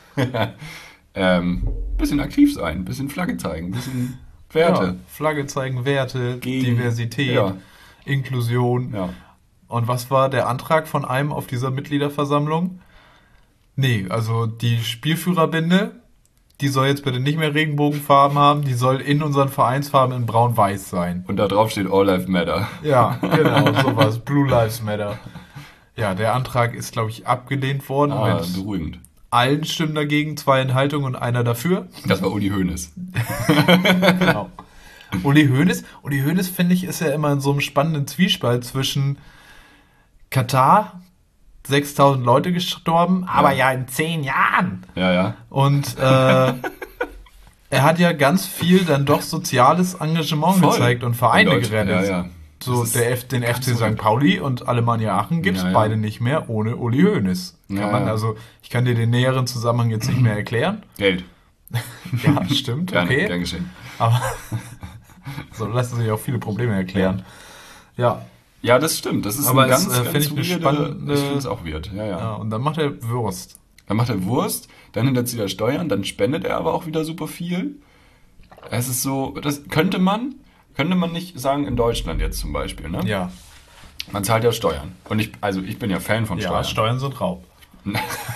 [SPEAKER 2] Bisschen aktiv sein, bisschen Flagge zeigen, bisschen Werte.
[SPEAKER 1] Ja, Flagge zeigen, Werte, Diversität, Inklusion.
[SPEAKER 2] Ja.
[SPEAKER 1] Und was war der Antrag von einem auf dieser Mitgliederversammlung? Nee, also die Spielführerbinde, die soll jetzt bitte nicht mehr Regenbogenfarben haben, die soll in unseren Vereinsfarben in braun-weiß sein.
[SPEAKER 2] Und da drauf steht All Lives Matter.
[SPEAKER 1] Ja, genau, sowas. Blue Lives Matter. Ja, der Antrag ist, glaube ich, abgelehnt worden.
[SPEAKER 2] Beruhigend.
[SPEAKER 1] Allen Stimmen dagegen, 2 Enthaltungen und einer dafür.
[SPEAKER 2] Das war Uli Hoeneß.
[SPEAKER 1] Genau. Uli Hoeneß, finde ich, ist ja immer in so einem spannenden Zwiespalt zwischen Katar, 6.000 Leute gestorben, aber ja in 10 Jahren.
[SPEAKER 2] Ja.
[SPEAKER 1] Und er hat ja ganz viel dann doch soziales Engagement gezeigt und Vereine gerettet.
[SPEAKER 2] Ja.
[SPEAKER 1] So den FC St. Pauli und Alemannia Aachen gibt es beide nicht mehr ohne Uli Hoeneß. Also ich kann dir den näheren Zusammenhang jetzt nicht mehr erklären.
[SPEAKER 2] Geld.
[SPEAKER 1] Ja, stimmt, okay.
[SPEAKER 2] Gern geschehen.
[SPEAKER 1] Aber so lassen sich auch viele Probleme erklären. Ja.
[SPEAKER 2] Ja, das stimmt. Das ist
[SPEAKER 1] aber
[SPEAKER 2] ein ganz
[SPEAKER 1] finde ich eine spannende...
[SPEAKER 2] Ich finde es auch weird. Ja.
[SPEAKER 1] Und dann macht er Wurst.
[SPEAKER 2] Dann hinterzieht er Steuern, dann spendet er aber auch wieder super viel. Es ist so, das könnte man nicht sagen in Deutschland jetzt zum Beispiel, ne?
[SPEAKER 1] Ja.
[SPEAKER 2] Man zahlt ja Steuern. Und ich bin ja Fan von Steuern.
[SPEAKER 1] Ja, Steuern sind Raub.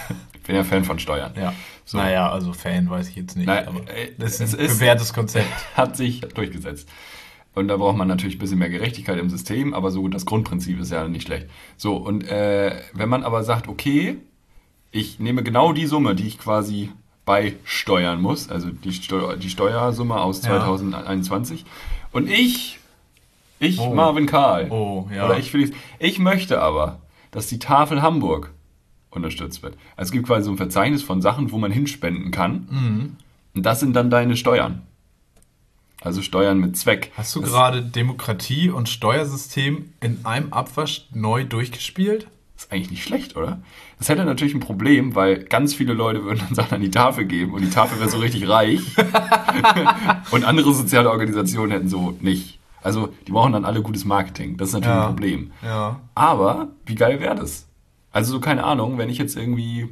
[SPEAKER 2] bin ja Fan von Steuern.
[SPEAKER 1] Ja.
[SPEAKER 2] So.
[SPEAKER 1] Naja, also Fan weiß ich jetzt nicht,
[SPEAKER 2] Naja,
[SPEAKER 1] aber das ist ein bewährtes Konzept.
[SPEAKER 2] Hat sich durchgesetzt. Und da braucht man natürlich ein bisschen mehr Gerechtigkeit im System, aber so das Grundprinzip ist ja nicht schlecht. So, und wenn man aber sagt, okay, ich nehme genau die Summe, die ich quasi beisteuern muss, also die Steuersumme aus 2021, und ich Marvin Karl, oder ich Felix, ich möchte aber, dass die Tafel Hamburg unterstützt wird. Also es gibt quasi so ein Verzeichnis von Sachen, wo man hinspenden kann.
[SPEAKER 1] Mhm.
[SPEAKER 2] Und das sind dann deine Steuern. Also Steuern mit Zweck.
[SPEAKER 1] Hast du gerade Demokratie und Steuersystem in einem Abwasch neu durchgespielt?
[SPEAKER 2] Ist eigentlich nicht schlecht, oder? Das hätte natürlich ein Problem, weil ganz viele Leute würden dann Sachen an die Tafel geben und die Tafel wäre so richtig reich. Und andere soziale Organisationen hätten so nicht. Also die brauchen dann alle gutes Marketing. Das ist natürlich ein Problem.
[SPEAKER 1] Ja.
[SPEAKER 2] Aber wie geil wäre das? Also so keine Ahnung, wenn ich jetzt irgendwie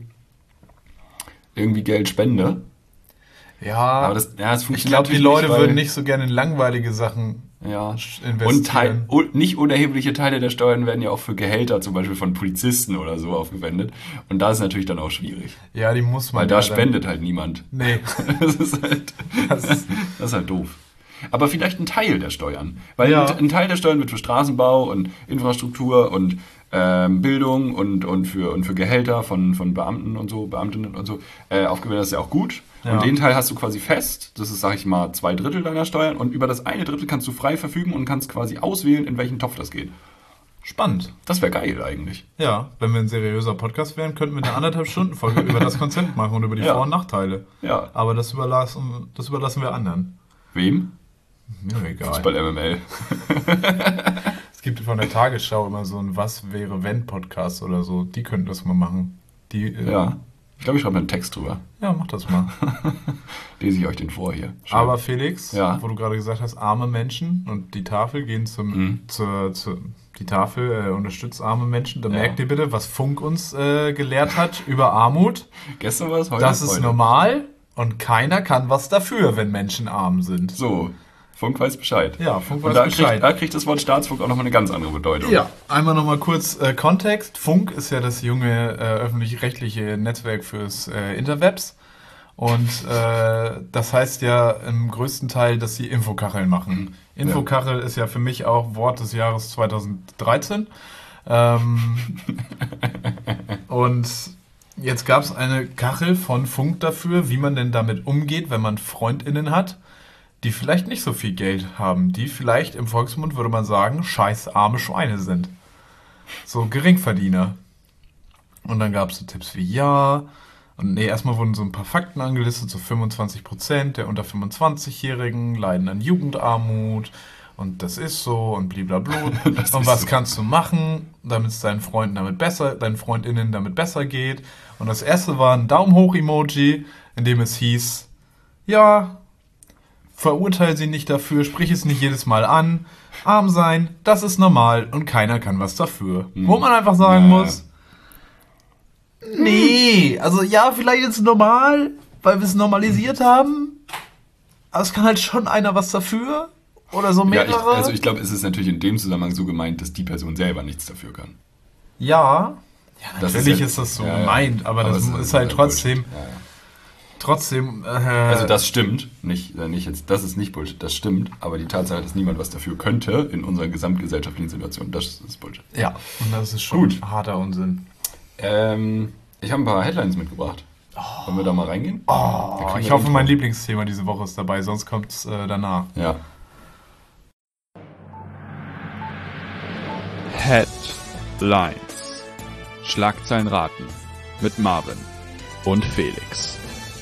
[SPEAKER 2] Geld spende.
[SPEAKER 1] Ja,
[SPEAKER 2] aber das funktioniert.
[SPEAKER 1] Ich glaube, die Leute würden nicht so gerne in langweilige Sachen investieren.
[SPEAKER 2] Und nicht unerhebliche Teile der Steuern werden ja auch für Gehälter zum Beispiel von Polizisten oder so aufgewendet. Und da ist natürlich dann auch schwierig.
[SPEAKER 1] Ja, die muss man.
[SPEAKER 2] Weil da spendet halt niemand.
[SPEAKER 1] Nee.
[SPEAKER 2] Das ist halt doof. Aber vielleicht ein Teil der Steuern. Weil ein Teil der Steuern wird für Straßenbau und Infrastruktur und Bildung und für Gehälter von Beamten und so, Beamtinnen und so aufgewendet. Das ist ja auch gut. Ja. Und den Teil hast du quasi fest. Das ist, sag ich mal, 2/3 deiner Steuern. Und über das 1/3 kannst du frei verfügen und kannst quasi auswählen, in welchen Topf das geht.
[SPEAKER 1] Spannend.
[SPEAKER 2] Das wäre geil eigentlich.
[SPEAKER 1] Ja, wenn wir ein seriöser Podcast wären, könnten wir eine 1,5-Stunden-Folge über das Konzept machen und über die Vor- und Nachteile.
[SPEAKER 2] Ja.
[SPEAKER 1] Aber das überlassen wir anderen.
[SPEAKER 2] Wem?
[SPEAKER 1] Mir egal.
[SPEAKER 2] Fußball-MML.
[SPEAKER 1] Es gibt von der Tagesschau immer so ein Was-wäre-wenn-Podcast oder so. Die könnten das mal machen.
[SPEAKER 2] Ja. Ich glaube, ich schreibe einen Text drüber.
[SPEAKER 1] Ja, mach das mal.
[SPEAKER 2] Lese ich euch den vor hier. Schön.
[SPEAKER 1] Aber Felix, wo du gerade gesagt hast, arme Menschen und die Tafel gehen die Tafel unterstützt arme Menschen. Da merkt ihr bitte, was Funk uns gelehrt hat über Armut.
[SPEAKER 2] Gestern war es, heute
[SPEAKER 1] Das ist normal und keiner kann was dafür, wenn Menschen arm sind.
[SPEAKER 2] So. Funk weiß Bescheid.
[SPEAKER 1] Ja, Funk weiß Bescheid.
[SPEAKER 2] Da kriegt das Wort Staatsfunk auch nochmal eine ganz andere Bedeutung.
[SPEAKER 1] Ja, einmal nochmal kurz Kontext. Funk ist ja das junge öffentlich-rechtliche Netzwerk fürs Interwebs. Und das heißt ja im größten Teil, dass sie Infokacheln machen. Infokachel ist ja für mich auch Wort des Jahres 2013. Und jetzt gab es eine Kachel von Funk dafür, wie man denn damit umgeht, wenn man FreundInnen hat, die vielleicht nicht so viel Geld haben, die vielleicht im Volksmund, würde man sagen, scheiß arme Schweine sind. So Geringverdiener. Und dann gab es so Tipps wie erstmal wurden so ein paar Fakten angelistet, so 25% der unter 25-Jährigen leiden an Jugendarmut und das ist so und blablabla. Und was kannst du machen, damit es deinen FreundInnen damit besser geht? Und das erste war ein Daumen hoch Emoji, in dem es hieß, verurteile sie nicht dafür, sprich es nicht jedes Mal an. Arm sein, das ist normal und keiner kann was dafür. Wo man einfach sagen muss, nee, also vielleicht ist es normal, weil wir es normalisiert haben, aber es kann halt schon einer was dafür oder so mehrere.
[SPEAKER 2] Ja, ich glaube, es ist natürlich in dem Zusammenhang so gemeint, dass die Person selber nichts dafür kann.
[SPEAKER 1] Ja, natürlich ist das so gemeint, aber das ist halt trotzdem...
[SPEAKER 2] also das stimmt, nicht jetzt, das ist nicht Bullshit, das stimmt, aber die Tatsache, dass niemand was dafür könnte in unserer gesamtgesellschaftlichen Situation, das ist Bullshit.
[SPEAKER 1] Ja, und das ist schon harter Unsinn.
[SPEAKER 2] Ich habe ein paar Headlines mitgebracht. Wollen wir da mal reingehen?
[SPEAKER 1] Ich hoffe, mein Lieblingsthema diese Woche ist dabei, sonst kommt es danach.
[SPEAKER 2] Ja.
[SPEAKER 3] Headlines. Schlagzeilen raten mit Marvin und Felix.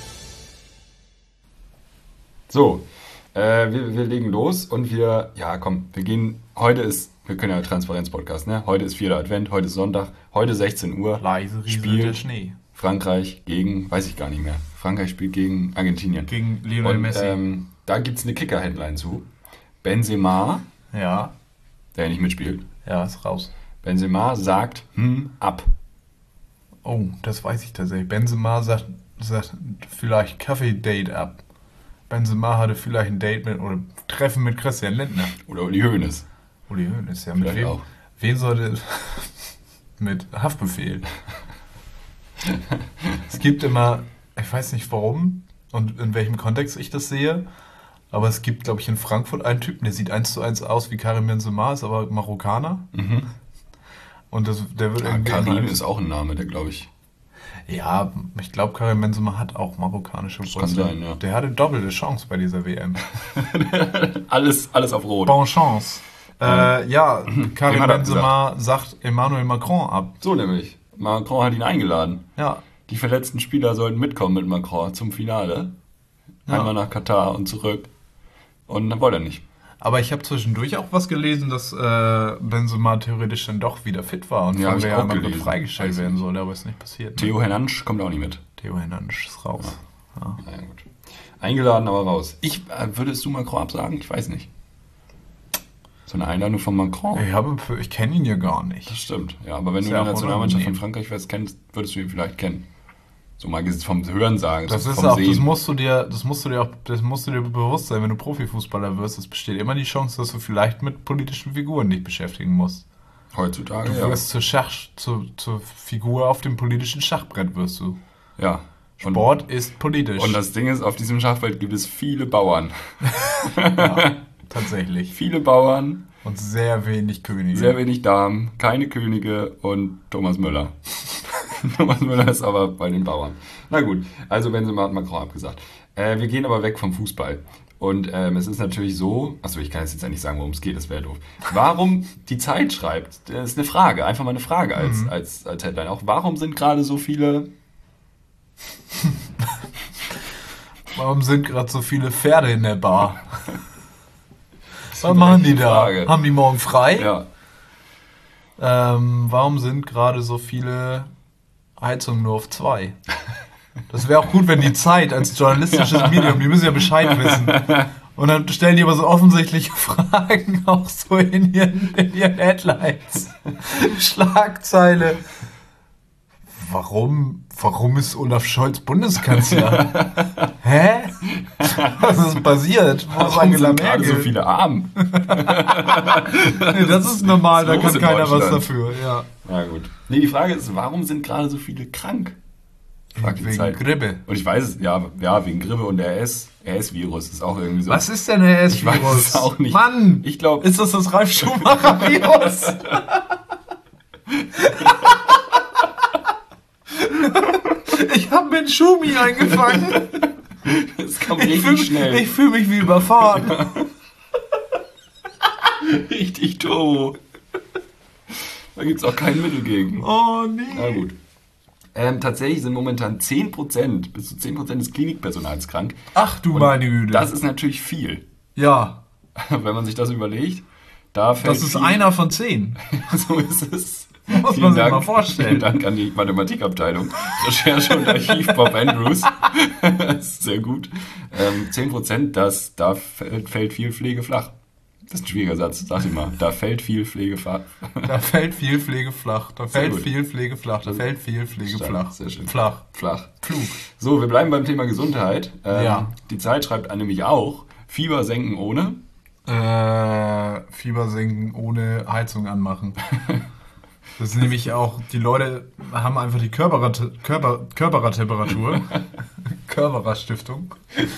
[SPEAKER 2] So, wir legen los und wir können ja Transparenz-Podcast, ne? Heute ist 4. Advent, heute ist Sonntag, heute 16 Uhr.
[SPEAKER 1] Leise rieselt der Schnee.
[SPEAKER 2] Frankreich gegen, weiß ich gar nicht mehr. Frankreich spielt gegen Argentinien.
[SPEAKER 1] Gegen Lionel Messi.
[SPEAKER 2] Da gibt es eine Kicker-Headline zu. Benzema,
[SPEAKER 1] der
[SPEAKER 2] ja nicht mitspielt.
[SPEAKER 1] Ja, ist raus.
[SPEAKER 2] Benzema sagt, ab.
[SPEAKER 1] Oh, das weiß ich tatsächlich. Benzema sagt vielleicht Kaffee-Date ab. Benzema hatte vielleicht ein Date oder Treffen mit Christian Lindner.
[SPEAKER 2] Oder Uli Hoeneß.
[SPEAKER 1] Uli Hoeneß, ja. Mit wem? Auch. Wen sollte... mit Haftbefehl. Es gibt immer, ich weiß nicht warum und in welchem Kontext ich das sehe, aber es gibt, glaube ich, in Frankfurt einen Typen, der sieht 1:1 aus wie Karim Benzema, ist aber Marokkaner. Und der wird irgendwie...
[SPEAKER 2] Karim ist auch ein Name, der glaube ich...
[SPEAKER 1] Ja, ich glaube, Karim Benzema hat auch marokkanische Wurzeln.
[SPEAKER 2] Kann sein, ja.
[SPEAKER 1] Der hatte doppelte Chance bei dieser WM.
[SPEAKER 2] alles auf Rot.
[SPEAKER 1] Bonne Chance. Ja, Karim
[SPEAKER 2] hat er
[SPEAKER 1] Benzema sagt Emmanuel Macron ab.
[SPEAKER 2] So nämlich. Macron hat ihn eingeladen.
[SPEAKER 1] Ja,
[SPEAKER 2] Die verletzten Spieler sollten mitkommen mit Macron zum Finale.
[SPEAKER 1] Ja.
[SPEAKER 2] Einmal nach Katar und zurück. Und dann wollte er nicht.
[SPEAKER 1] aber ich habe zwischendurch auch was gelesen, dass Benzema theoretisch dann doch wieder fit war und
[SPEAKER 2] Ja, hab
[SPEAKER 1] von
[SPEAKER 2] ich
[SPEAKER 1] Real
[SPEAKER 2] auch
[SPEAKER 1] Madrid
[SPEAKER 2] gelesen.
[SPEAKER 1] freigestellt
[SPEAKER 2] Weiß
[SPEAKER 1] werden
[SPEAKER 2] nicht.
[SPEAKER 1] soll, aber ist nicht passiert. Ne?
[SPEAKER 2] Theo Hernandez kommt auch nicht mit.
[SPEAKER 1] Theo Hernandez ist raus. Ja.
[SPEAKER 2] Naja, gut. Eingeladen, aber raus. Würdest du Macron absagen? Ich weiß nicht. So eine Einladung von Macron?
[SPEAKER 1] Ich kenne ihn ja gar
[SPEAKER 2] Das
[SPEAKER 1] nicht.
[SPEAKER 2] stimmt. Ja, aber wenn
[SPEAKER 1] Ist
[SPEAKER 2] du
[SPEAKER 1] ja
[SPEAKER 2] die
[SPEAKER 1] auch
[SPEAKER 2] Nationalmannschaft von
[SPEAKER 1] unangenehm.
[SPEAKER 2] Frankreich kennst, würdest du ihn vielleicht kennen. So mal vom Hören sagen.
[SPEAKER 1] Das
[SPEAKER 2] so
[SPEAKER 1] ist
[SPEAKER 2] vom
[SPEAKER 1] auch,
[SPEAKER 2] Sehen.
[SPEAKER 1] das musst du dir bewusst sein, wenn du Profifußballer wirst. Es besteht immer die Chance, dass du vielleicht mit politischen Figuren dich beschäftigen musst.
[SPEAKER 2] Heutzutage,
[SPEAKER 1] Du
[SPEAKER 2] ja.
[SPEAKER 1] wirst zur Figur auf dem politischen Schachbrett wirst du.
[SPEAKER 2] Ja. Und,
[SPEAKER 1] Sport ist politisch.
[SPEAKER 2] und das Ding ist, auf diesem Schachfeld gibt es viele Bauern.
[SPEAKER 1] ja, tatsächlich.
[SPEAKER 2] Viele Bauern,
[SPEAKER 1] Und sehr wenig Könige.
[SPEAKER 2] sehr wenig Damen, keine Könige und Thomas Müller. Thomas Müller ist aber bei den Bauern. Na gut, also Benzema hat Macron abgesagt. Wir gehen aber weg vom Fußball. Und es ist natürlich so, achso, ich kann jetzt nicht sagen, worum es geht, das wäre doof. Warum die Zeit schreibt, das ist eine Frage, einfach mal eine Frage als Headline auch. Warum sind gerade so viele...
[SPEAKER 1] Warum sind gerade so viele Pferde in der Bar? Was machen die da?
[SPEAKER 2] Frage.
[SPEAKER 1] Haben die morgen frei?
[SPEAKER 2] Ja,
[SPEAKER 1] Warum sind gerade so viele Heizungen nur auf 2? Das wäre auch gut, wenn die Zeit als journalistisches Medium, die müssen ja Bescheid wissen. Und dann stellen die aber so offensichtliche Fragen auch so in ihren Headlines. Schlagzeile. Warum ist Olaf Scholz Bundeskanzler? Hä? Was ist passiert? Wo ist
[SPEAKER 2] warum
[SPEAKER 1] Angela
[SPEAKER 2] sind gerade
[SPEAKER 1] Merkel?
[SPEAKER 2] so viele Armen?
[SPEAKER 1] Nee, das ist normal, da
[SPEAKER 2] Los
[SPEAKER 1] kann
[SPEAKER 2] in
[SPEAKER 1] keiner was
[SPEAKER 2] Deutschland.
[SPEAKER 1] dafür. Ja.
[SPEAKER 2] Na gut. Nee, die Frage ist, warum sind gerade so viele krank? Fragt die
[SPEAKER 1] Wegen
[SPEAKER 2] Zeit.
[SPEAKER 1] Grippe.
[SPEAKER 2] Und ich weiß es, ja, wegen Grippe und RS-Virus ist auch irgendwie so.
[SPEAKER 1] Was ist denn der
[SPEAKER 2] Ich weiß
[SPEAKER 1] RS-Virus?
[SPEAKER 2] es auch nicht.
[SPEAKER 1] Mann!
[SPEAKER 2] Ich glaube,
[SPEAKER 1] Ist das Ralf Schumacher-Virus? Ich habe mir einen Schumi eingefangen.
[SPEAKER 2] es kam
[SPEAKER 1] Ich
[SPEAKER 2] richtig schnell.
[SPEAKER 1] Ich fühle mich wie überfahren.
[SPEAKER 2] Richtig Turbo. Da gibt es auch kein Mittel gegen.
[SPEAKER 1] Oh
[SPEAKER 2] Na
[SPEAKER 1] nee.
[SPEAKER 2] gut. Tatsächlich sind momentan 10%, bis zu 10% des Klinikpersonals krank.
[SPEAKER 1] Ach du
[SPEAKER 2] Und
[SPEAKER 1] meine Güte.
[SPEAKER 2] Das ist natürlich viel.
[SPEAKER 1] Ja,
[SPEAKER 2] Wenn man sich das überlegt, da fällt
[SPEAKER 1] das ist
[SPEAKER 2] viel.
[SPEAKER 1] einer von 10.
[SPEAKER 2] So ist es.
[SPEAKER 1] Muss man sich mal vorstellen.
[SPEAKER 2] Vielen Dank an die Mathematikabteilung. Recherche und Archiv Bob Andrews. Das ist sehr gut. 10%, da fällt viel Pflege flach. Das ist ein schwieriger Satz, sag ich mal. Da fällt viel Pflege flach.
[SPEAKER 1] Da fällt viel Pflege flach. Da
[SPEAKER 2] Sehr
[SPEAKER 1] fällt
[SPEAKER 2] gut.
[SPEAKER 1] viel Pflege flach. Da fällt viel Pflege
[SPEAKER 2] Stark,
[SPEAKER 1] flach.
[SPEAKER 2] sehr schön.
[SPEAKER 1] Flach.
[SPEAKER 2] Flach.
[SPEAKER 1] Klug.
[SPEAKER 2] So, wir bleiben beim Thema Gesundheit.
[SPEAKER 1] Ja.
[SPEAKER 2] Die Zeit schreibt nämlich auch, Fieber senken ohne.
[SPEAKER 1] Fieber senken ohne Heizung anmachen. Das ist nämlich auch, die Leute haben einfach die Körpertemperatur. Körpererstiftung.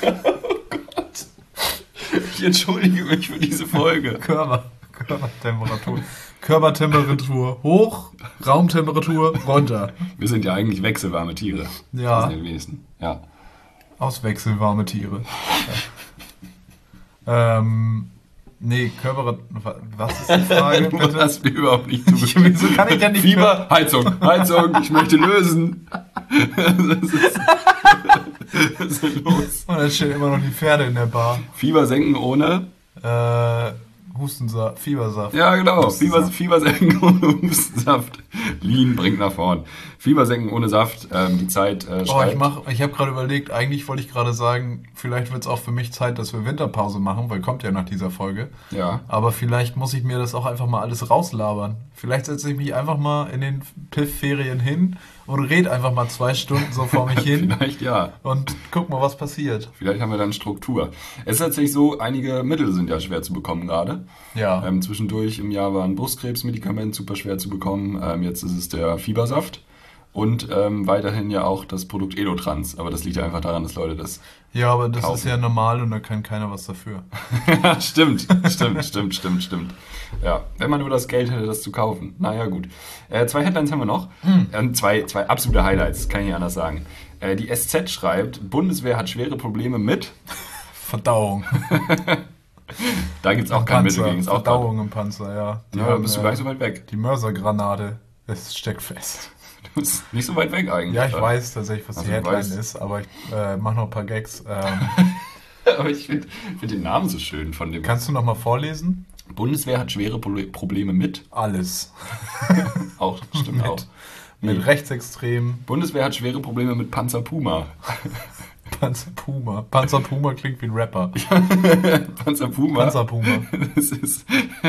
[SPEAKER 2] Ich entschuldige mich für diese Folge.
[SPEAKER 1] Körpertemperatur. Körpertemperatur hoch, Raumtemperatur runter.
[SPEAKER 2] Wir sind ja eigentlich wechselwarme Tiere.
[SPEAKER 1] Ja.
[SPEAKER 2] Das sind die wenigsten. Ja.
[SPEAKER 1] Auswechselwarme Tiere. Nee, was ist die Frage?
[SPEAKER 2] Du
[SPEAKER 1] Bitte?
[SPEAKER 2] hast mir überhaupt nicht zugehört.
[SPEAKER 1] Wieso kann ich denn nicht
[SPEAKER 2] Fieber, Heizung, ich möchte lösen. Was ist denn los?
[SPEAKER 1] Und dann stehen immer noch die Pferde in der Bar.
[SPEAKER 2] Fieber senken ohne.
[SPEAKER 1] Hustensaft, Fiebersaft.
[SPEAKER 2] Ja, genau.
[SPEAKER 1] Hustensaft.
[SPEAKER 2] Fieber senken ohne Hustensaft. Lean bringt nach vorn. Fieber senken ohne Saft. Die Zeit schreibt.
[SPEAKER 1] Ich habe gerade überlegt, eigentlich wollte ich gerade sagen, vielleicht wird es auch für mich Zeit, dass wir Winterpause machen, weil kommt ja nach dieser Folge.
[SPEAKER 2] Ja.
[SPEAKER 1] Aber vielleicht muss ich mir das auch einfach mal alles rauslabern. Vielleicht setze ich mich einfach mal in den Piff-Ferien hin und red einfach mal 2 Stunden so vor mich hin
[SPEAKER 2] Vielleicht ja.
[SPEAKER 1] und guck mal, was passiert.
[SPEAKER 2] Vielleicht haben wir dann Struktur. Es ist tatsächlich so, einige Mittel sind ja schwer zu bekommen gerade.
[SPEAKER 1] Ja.
[SPEAKER 2] Zwischendurch im Jahr war ein Brustkrebsmedikament super schwer zu bekommen. Jetzt ist es der Fiebersaft. Und weiterhin ja auch das Produkt Elotrans. Aber das liegt ja einfach daran, dass Leute das
[SPEAKER 1] Ja, aber das
[SPEAKER 2] kaufen.
[SPEAKER 1] ist ja normal und da kann keiner was dafür.
[SPEAKER 2] Stimmt. Ja, wenn man nur das Geld hätte, das zu kaufen. Naja, gut. 2 Headlines haben wir noch. Zwei absolute Highlights, kann ich nicht anders sagen. Die SZ schreibt, Bundeswehr hat schwere Probleme mit...
[SPEAKER 1] Verdauung.
[SPEAKER 2] Da gibt es auch kein Mittel gegen. Ist auch
[SPEAKER 1] Verdauung im Panzer, ja.
[SPEAKER 2] Ja, da bist du gar nicht so weit weg.
[SPEAKER 1] Die Mörsergranate, es steckt fest.
[SPEAKER 2] Du bist nicht so weit weg eigentlich.
[SPEAKER 1] Ja, ich weiß tatsächlich, was
[SPEAKER 2] Also
[SPEAKER 1] die
[SPEAKER 2] du
[SPEAKER 1] Headline
[SPEAKER 2] weißt.
[SPEAKER 1] ist, aber ich mache noch ein paar Gags.
[SPEAKER 2] Aber ich find den Namen so schön von dem.
[SPEAKER 1] Kannst du noch mal vorlesen?
[SPEAKER 2] Bundeswehr hat schwere Probleme mit.
[SPEAKER 1] Alles.
[SPEAKER 2] Auch, stimmt auch.
[SPEAKER 1] Mit Rechtsextremen.
[SPEAKER 2] Bundeswehr hat schwere Probleme mit Panzer Puma.
[SPEAKER 1] Panzer Puma. Panzer Puma klingt wie ein Rapper.
[SPEAKER 2] Panzer Puma.
[SPEAKER 1] Panzer Puma.
[SPEAKER 2] Das ist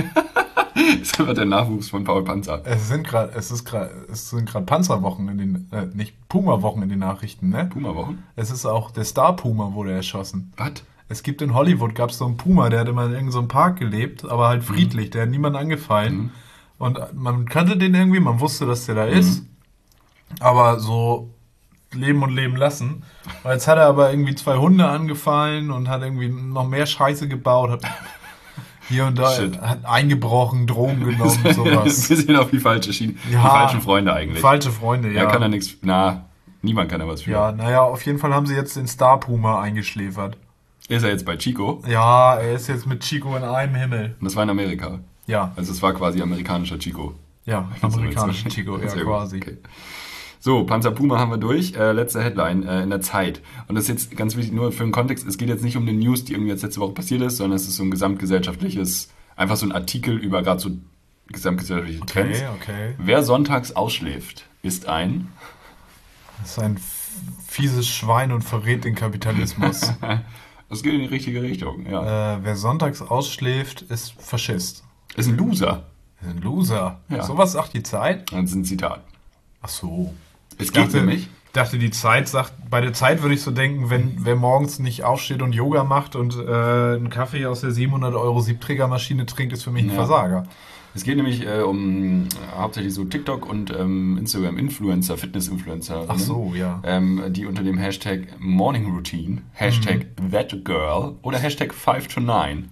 [SPEAKER 2] einfach der Nachwuchs von Paul Panzer.
[SPEAKER 1] Es sind gerade Panzerwochen in den, nicht Puma-Wochen in den Nachrichten, ne?
[SPEAKER 2] Puma-Wochen?
[SPEAKER 1] Es ist auch, der Star Puma wurde erschossen.
[SPEAKER 2] Was?
[SPEAKER 1] Es gibt in Hollywood, gab es so einen Puma, der hat immer in irgendeinem so einem Park gelebt, aber halt friedlich, der hat niemand angefallen. Und man kannte den irgendwie, man wusste, dass der da ist, aber so leben und leben lassen. Und jetzt hat er aber irgendwie 2 Hunde angefallen und hat irgendwie noch mehr Scheiße gebaut, hat hier und da
[SPEAKER 2] Shit.
[SPEAKER 1] hat eingebrochen, Drogen genommen, sowas.
[SPEAKER 2] Wir sind auf die falsche Schiene.
[SPEAKER 1] Ja.
[SPEAKER 2] Die falschen Freunde eigentlich.
[SPEAKER 1] Falsche Freunde, ja.
[SPEAKER 2] Er kann da nichts. Niemand kann da was für.
[SPEAKER 1] Ja, naja, auf jeden Fall haben sie jetzt den Star Puma eingeschläfert.
[SPEAKER 2] Ist er jetzt bei Chico?
[SPEAKER 1] Ja, er ist jetzt mit Chico in einem Himmel.
[SPEAKER 2] Und das war in Amerika.
[SPEAKER 1] Ja,
[SPEAKER 2] Also es war quasi amerikanischer Chico.
[SPEAKER 1] ja, amerikanischer Chico, ja,
[SPEAKER 2] Sehr gut.
[SPEAKER 1] quasi.
[SPEAKER 2] Okay. So, Panzer Puma haben wir durch. Letzte Headline in der Zeit. Und das ist jetzt ganz wichtig, nur für den Kontext, es geht jetzt nicht um eine News, die irgendwie jetzt letzte Woche passiert ist, sondern es ist so ein gesamtgesellschaftliches, einfach so ein Artikel über gerade so gesamtgesellschaftliche Trends.
[SPEAKER 1] Okay.
[SPEAKER 2] Wer sonntags ausschläft, ist ein...
[SPEAKER 1] Das ist ein fieses Schwein und verrät den Kapitalismus.
[SPEAKER 2] Das geht in die richtige Richtung, ja.
[SPEAKER 1] Wer sonntags ausschläft, ist Faschist.
[SPEAKER 2] Ist ein Loser.
[SPEAKER 1] Ist ein Loser.
[SPEAKER 2] Ja.
[SPEAKER 1] Sowas sagt die Zeit?
[SPEAKER 2] Das ist ein Zitat.
[SPEAKER 1] Ach so.
[SPEAKER 2] Es geht nämlich...
[SPEAKER 1] dachte, die Zeit sagt, bei der Zeit würde ich so denken, wer morgens nicht aufsteht und Yoga macht und einen Kaffee aus der 700 € Siebträgermaschine trinkt, ist für mich ein
[SPEAKER 2] Ja.
[SPEAKER 1] Versager.
[SPEAKER 2] Es geht nämlich um hauptsächlich so TikTok und Instagram-Influencer, Fitness-Influencer.
[SPEAKER 1] Ach so, ja.
[SPEAKER 2] Die unter dem Hashtag Morning Routine, Hashtag ThatGirl oder Hashtag 5 to 9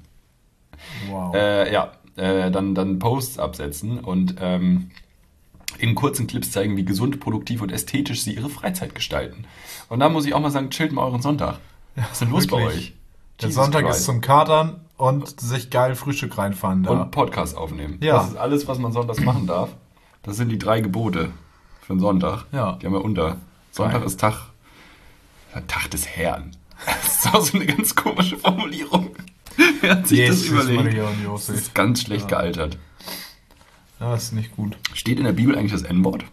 [SPEAKER 1] Wow.
[SPEAKER 2] dann Posts absetzen und in kurzen Clips zeigen, wie gesund, produktiv und ästhetisch sie ihre Freizeit gestalten. Und da muss ich auch mal sagen, chillt mal euren Sonntag. Was ist denn los bei
[SPEAKER 1] wirklich.
[SPEAKER 2] euch?
[SPEAKER 1] Der
[SPEAKER 2] Jesus
[SPEAKER 1] Sonntag
[SPEAKER 2] Christ.
[SPEAKER 1] ist zum Katern und sich geil Frühstück reinfahren da.
[SPEAKER 2] Und Podcast aufnehmen.
[SPEAKER 1] Ja.
[SPEAKER 2] Das ist alles, was man sonntags machen darf. Das sind die 3 Gebote für den Sonntag.
[SPEAKER 1] Ja.
[SPEAKER 2] Die haben wir unter. Sonntag
[SPEAKER 1] Geil.
[SPEAKER 2] ist Tag des Herrn. Das ist auch so eine ganz komische Formulierung. Wer hat sich das überlegt?
[SPEAKER 1] Maria und
[SPEAKER 2] Das
[SPEAKER 1] Josef.
[SPEAKER 2] ist ganz schlecht gealtert.
[SPEAKER 1] Ja, ist nicht gut.
[SPEAKER 2] Steht in der Bibel eigentlich das N-Wort?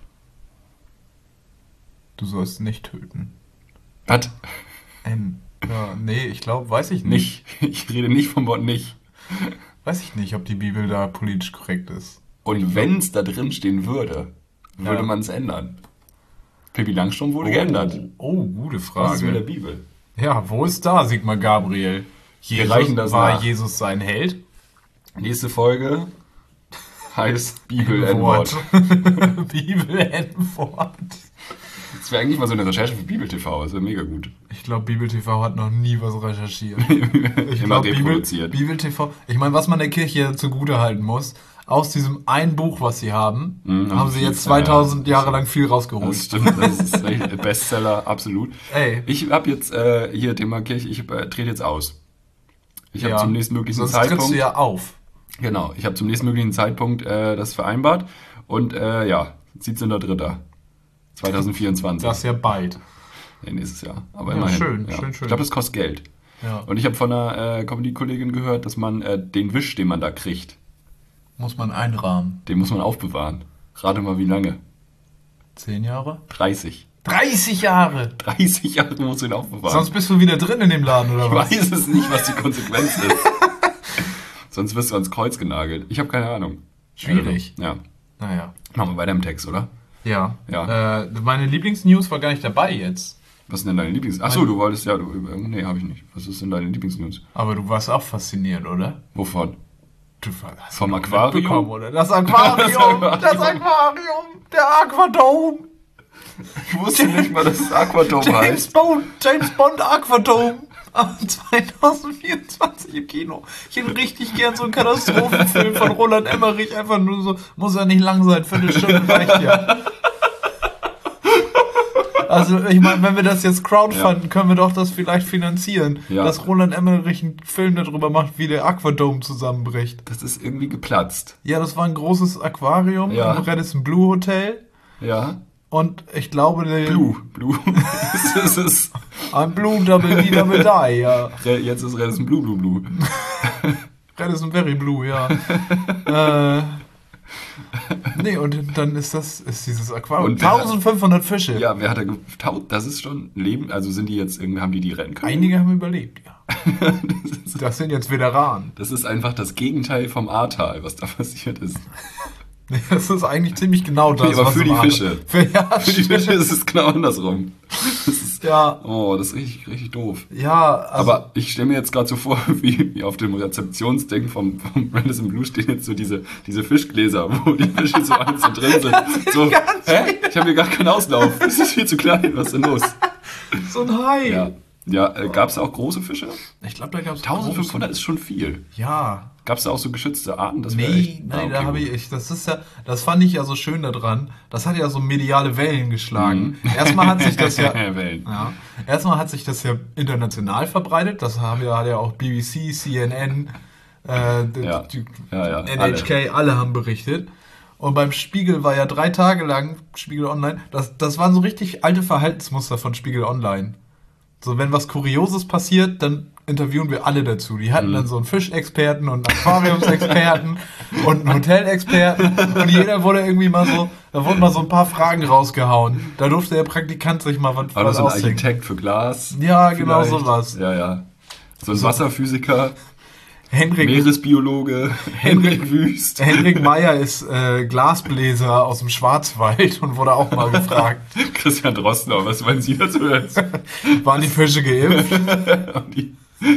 [SPEAKER 1] Du sollst nicht töten.
[SPEAKER 2] Was?
[SPEAKER 1] Ja, nee, ich glaube, weiß ich nicht.
[SPEAKER 2] Nicht. Ich rede nicht vom Wort nicht.
[SPEAKER 1] Weiß ich nicht, ob die Bibel da politisch korrekt ist.
[SPEAKER 2] Und wenn es da drin stehen würde, würde
[SPEAKER 1] Ja.
[SPEAKER 2] man es ändern. Pippi Langstrumpf wurde geändert.
[SPEAKER 1] Oh, gute
[SPEAKER 2] Was ist mit der
[SPEAKER 1] Frage.
[SPEAKER 2] Bibel?
[SPEAKER 1] Ja, wo ist da Sigmar Gabriel?
[SPEAKER 2] reichen das
[SPEAKER 1] war
[SPEAKER 2] nach.
[SPEAKER 1] Jesus sein Held?
[SPEAKER 2] Nächste Folge heißt Bibel N-Wort.
[SPEAKER 1] Bibel N-Wort.
[SPEAKER 2] Das wäre eigentlich mal so eine Recherche für Bibel TV. Das wäre mega gut.
[SPEAKER 1] Ich glaube, Bibel TV hat noch nie was recherchiert. Ich
[SPEAKER 2] Immer
[SPEAKER 1] glaub,
[SPEAKER 2] reproduziert.
[SPEAKER 1] Bibel TV. Ich meine, was man der Kirche zugute halten muss, aus diesem einen Buch, was sie haben, haben sie
[SPEAKER 2] viel,
[SPEAKER 1] jetzt 2000
[SPEAKER 2] ja.
[SPEAKER 1] Jahre lang viel rausgeholt.
[SPEAKER 2] Das stimmt, das ist echt ein Bestseller, absolut.
[SPEAKER 1] Ey.
[SPEAKER 2] Ich habe jetzt hier Thema Kirche, ich trete jetzt aus. Ich habe
[SPEAKER 1] Ja.
[SPEAKER 2] zum nächsten möglichen
[SPEAKER 1] Sonst
[SPEAKER 2] Zeitpunkt.
[SPEAKER 1] trittst du ja auf.
[SPEAKER 2] Genau, ich habe zum nächsten möglichen Zeitpunkt das vereinbart. Und 17.03.2024.
[SPEAKER 1] Das ist ja bald.
[SPEAKER 2] Nee, nächstes Jahr. Aber
[SPEAKER 1] Ja,
[SPEAKER 2] immerhin.
[SPEAKER 1] schön, schön.
[SPEAKER 2] Ich glaube, das kostet Geld.
[SPEAKER 1] Ja.
[SPEAKER 2] Und ich habe von einer Comedy-Kollegin gehört, dass man den Wisch, den man da kriegt,
[SPEAKER 1] Muss man einrahmen.
[SPEAKER 2] den muss man aufbewahren. Rate mal, wie lange?
[SPEAKER 1] 10 Jahre?
[SPEAKER 2] 30.
[SPEAKER 1] 30 Jahre!
[SPEAKER 2] 30 Jahre musst du ihn aufbewahren.
[SPEAKER 1] Sonst bist du wieder drin in dem Laden, oder
[SPEAKER 2] Ich
[SPEAKER 1] was?
[SPEAKER 2] weiß es nicht, was die Konsequenz ist. Sonst wirst du ans Kreuz genagelt. Ich habe keine Ahnung.
[SPEAKER 1] Schwierig.
[SPEAKER 2] Ja.
[SPEAKER 1] Naja.
[SPEAKER 2] Machen wir weiter im Text, oder?
[SPEAKER 1] Ja.
[SPEAKER 2] Ja.
[SPEAKER 1] Meine Lieblingsnews war gar nicht dabei jetzt.
[SPEAKER 2] Was sind denn deine Lieblings... Achso, du wolltest ja... Nee, habe ich nicht. Was ist denn deine Lieblingsnews?
[SPEAKER 1] Aber du warst auch fasziniert, oder?
[SPEAKER 2] Wovon?
[SPEAKER 1] Du hast
[SPEAKER 2] Vom
[SPEAKER 1] du
[SPEAKER 2] Aquarium?
[SPEAKER 1] mitbekommen, oder? Das Aquarium! Das Aquarium! Der Aquadome!
[SPEAKER 2] Ich wusste nicht mal, dass es Aquadome heißt.
[SPEAKER 1] James Bond Aquadome. 2024 im Kino. Ich hätte richtig gern so einen Katastrophenfilm von Roland Emmerich. Einfach nur so, muss ja nicht lang sein, Viertelstunde reicht ja. Also ich meine, wenn wir das jetzt crowdfunden, können wir doch das vielleicht finanzieren.
[SPEAKER 2] Ja.
[SPEAKER 1] Dass Roland Emmerich einen Film darüber macht, wie der Aquadome zusammenbricht.
[SPEAKER 2] Das ist irgendwie geplatzt.
[SPEAKER 1] Ja, das war ein großes Aquarium
[SPEAKER 2] Ja.
[SPEAKER 1] im Radisson Blue Hotel.
[SPEAKER 2] Ja.
[SPEAKER 1] Und ich glaube...
[SPEAKER 2] Blue. Das ist
[SPEAKER 1] Ein Blue Double D Double Die, ja.
[SPEAKER 2] jetzt ist Redison Blue.
[SPEAKER 1] Radisson Very Blue, ja. Nee, und dann ist dieses Aquarium.
[SPEAKER 2] Und wer hat-
[SPEAKER 1] 1500 Fische.
[SPEAKER 2] Ja, wer hat da getaucht? Das ist schon Leben. Also sind die jetzt irgendwie, haben die retten können?
[SPEAKER 1] Einige haben überlebt, ja. Das sind jetzt Veteranen.
[SPEAKER 2] Das ist einfach das Gegenteil vom Ahrtal, was da passiert ist.
[SPEAKER 1] Nee, das ist eigentlich ziemlich genau das,
[SPEAKER 2] aber
[SPEAKER 1] was
[SPEAKER 2] für
[SPEAKER 1] im
[SPEAKER 2] die
[SPEAKER 1] Ahr-
[SPEAKER 2] Fische.
[SPEAKER 1] Für
[SPEAKER 2] die Fische ist es genau andersrum. Das ist,
[SPEAKER 1] Ja,
[SPEAKER 2] das ist richtig doof.
[SPEAKER 1] ja, also,
[SPEAKER 2] Aber ich stelle mir jetzt gerade so vor, wie auf dem Rezeptionsding vom Radisson Blue stehen jetzt so diese Fischgläser, wo die Fische so einzeln drin sind. So, hä? Ich habe hier gar keinen Auslauf. Das ist viel zu klein. Was ist denn los?
[SPEAKER 1] so ein Hai.
[SPEAKER 2] Ja, gab es auch große Fische?
[SPEAKER 1] Ich glaube, da gab es
[SPEAKER 2] 1500 ist schon viel.
[SPEAKER 1] Ja.
[SPEAKER 2] Gab es da auch so geschützte Arten? Das wär
[SPEAKER 1] Nee,
[SPEAKER 2] echt-
[SPEAKER 1] nein,
[SPEAKER 2] okay,
[SPEAKER 1] da habe
[SPEAKER 2] gut.
[SPEAKER 1] ich, das fand ich ja so schön daran. Das hat ja so mediale Wellen geschlagen. Erstmal hat sich das ja,
[SPEAKER 2] Wellen.
[SPEAKER 1] ja, erstmal hat sich das ja international verbreitet. Das hat ja auch BBC, CNN,
[SPEAKER 2] Ja. Ja,
[SPEAKER 1] NHK, alle haben berichtet. Und beim Spiegel war ja 3 Tage lang, Spiegel Online, das waren so richtig alte Verhaltensmuster von Spiegel Online. So, wenn was Kurioses passiert, dann interviewen wir alle dazu. Die hatten dann so einen Fischexperten und einen Aquariumsexperten und einen Hotelexperten und jeder wurde irgendwie mal so, da wurden mal so ein paar Fragen rausgehauen. Da durfte der Praktikant sich mal was
[SPEAKER 2] Oder so ein
[SPEAKER 1] ausdenken.
[SPEAKER 2] Architekt für Glas.
[SPEAKER 1] Ja, genau
[SPEAKER 2] vielleicht.
[SPEAKER 1] sowas.
[SPEAKER 2] Ja. So ein Wasserphysiker,
[SPEAKER 1] Henrik
[SPEAKER 2] Meeresbiologe, Henrik Wüst.
[SPEAKER 1] Henrik Meyer ist Glasbläser aus dem Schwarzwald und wurde auch mal gefragt,
[SPEAKER 2] Christian Drossner, was meinen Sie dazu jetzt?
[SPEAKER 1] waren die Fische geimpft?
[SPEAKER 2] Und die-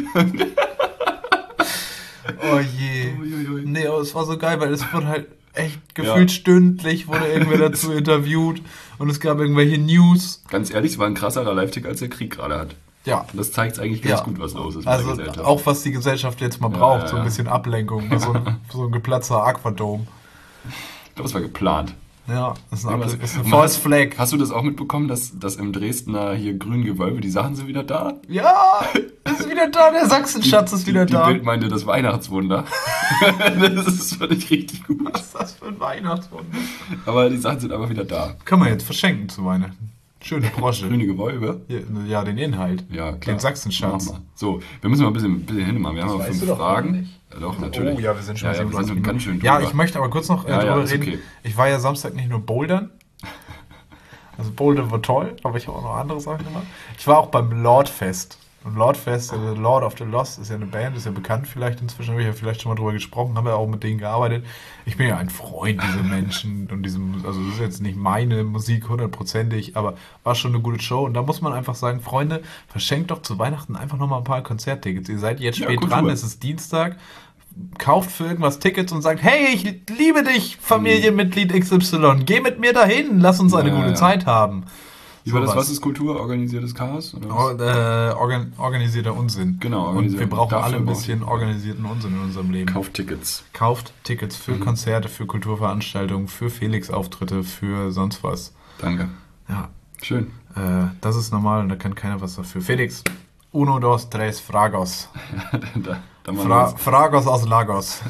[SPEAKER 1] Oh je.
[SPEAKER 2] Uiuiui.
[SPEAKER 1] Nee, aber es war so geil, weil es wurde halt echt gefühlt stündlich wurde irgendwer dazu interviewt und es gab irgendwelche News.
[SPEAKER 2] Ganz ehrlich, es war ein krasserer Live-Tick, als der Krieg gerade hat.
[SPEAKER 1] Ja.
[SPEAKER 2] Und das zeigt eigentlich ganz
[SPEAKER 1] Ja.
[SPEAKER 2] gut, was los ist mit
[SPEAKER 1] Also
[SPEAKER 2] der Gesellschaft.
[SPEAKER 1] auch was die Gesellschaft jetzt mal braucht,
[SPEAKER 2] ja,
[SPEAKER 1] so ein
[SPEAKER 2] ja.
[SPEAKER 1] bisschen Ablenkung, so ein geplatzter Aquadome.
[SPEAKER 2] Ich glaube, es war geplant.
[SPEAKER 1] Ja, das ist ein,
[SPEAKER 2] Irgendwas-
[SPEAKER 1] ist eine
[SPEAKER 2] Und
[SPEAKER 1] False Flag.
[SPEAKER 2] Hast du das auch mitbekommen, dass im Dresdner hier grünen Gewölbe, die Sachen sind wieder da?
[SPEAKER 1] Ja, ist wieder da, der Sachsenschatz ist wieder
[SPEAKER 2] Die
[SPEAKER 1] da.
[SPEAKER 2] Bild meinte das Weihnachtswunder. Das fand ich richtig gut.
[SPEAKER 1] Was ist das für ein Weihnachtswunder?
[SPEAKER 2] Aber die Sachen sind einfach wieder da.
[SPEAKER 1] Können wir jetzt verschenken zu Weihnachten. Schöne Brosche.
[SPEAKER 2] Grüne Gewölbe.
[SPEAKER 1] Ja, den Inhalt.
[SPEAKER 2] Ja, klar.
[SPEAKER 1] Den Sachsenschatz.
[SPEAKER 2] Machen wir. So, wir müssen mal ein bisschen hinmachen. Wir haben noch
[SPEAKER 1] weißt
[SPEAKER 2] 5
[SPEAKER 1] du doch
[SPEAKER 2] Fragen.
[SPEAKER 1] nicht.
[SPEAKER 2] Ja, doch, natürlich.
[SPEAKER 1] Oh ja, wir sind schon
[SPEAKER 2] ja, wir sind schon ganz schön
[SPEAKER 1] Ja,
[SPEAKER 2] drüber.
[SPEAKER 1] ich möchte aber kurz noch
[SPEAKER 2] Ja,
[SPEAKER 1] drüber
[SPEAKER 2] ist
[SPEAKER 1] reden.
[SPEAKER 2] okay.
[SPEAKER 1] Ich war ja Samstag nicht nur bouldern. Also bouldern war toll, aber ich habe auch noch andere Sachen gemacht. Ich war auch beim Lordfest. Und Lordfest, also Lord of the Lost, ist ja eine Band, ist ja bekannt vielleicht inzwischen, habe ich ja vielleicht schon mal drüber gesprochen, habe ja auch mit denen gearbeitet. Ich bin ja ein Freund dieser Menschen und also das ist jetzt nicht meine Musik hundertprozentig, aber war schon eine gute Show. Und da muss man einfach sagen, Freunde, verschenkt doch zu Weihnachten einfach nochmal ein paar Konzerttickets. Ihr seid jetzt
[SPEAKER 2] Ja,
[SPEAKER 1] spät
[SPEAKER 2] Kultur.
[SPEAKER 1] dran, es ist Dienstag. Kauft für irgendwas Tickets und sagt, hey, ich liebe dich, Familienmitglied XY, geh mit mir dahin, lass uns eine
[SPEAKER 2] Ja,
[SPEAKER 1] gute
[SPEAKER 2] ja.
[SPEAKER 1] Zeit haben.
[SPEAKER 2] Wie war das?
[SPEAKER 1] Sowas.
[SPEAKER 2] Was ist Kultur? Organisiertes Chaos? Oder was?
[SPEAKER 1] Organisierter Unsinn.
[SPEAKER 2] Genau,
[SPEAKER 1] Und wir
[SPEAKER 2] organisiert-
[SPEAKER 1] brauchen
[SPEAKER 2] dafür
[SPEAKER 1] alle ein
[SPEAKER 2] braucht-
[SPEAKER 1] bisschen organisierten Unsinn in unserem Leben.
[SPEAKER 2] Kauft Tickets.
[SPEAKER 1] Kauft Tickets für Konzerte, für Kulturveranstaltungen, für Felix-Auftritte, für sonst was.
[SPEAKER 2] Danke.
[SPEAKER 1] Ja,
[SPEAKER 2] Schön.
[SPEAKER 1] das ist normal und da kann keiner was dafür. Felix, uno, dos, tres, fragos.
[SPEAKER 2] da machen wir
[SPEAKER 1] Fragos aus Lagos.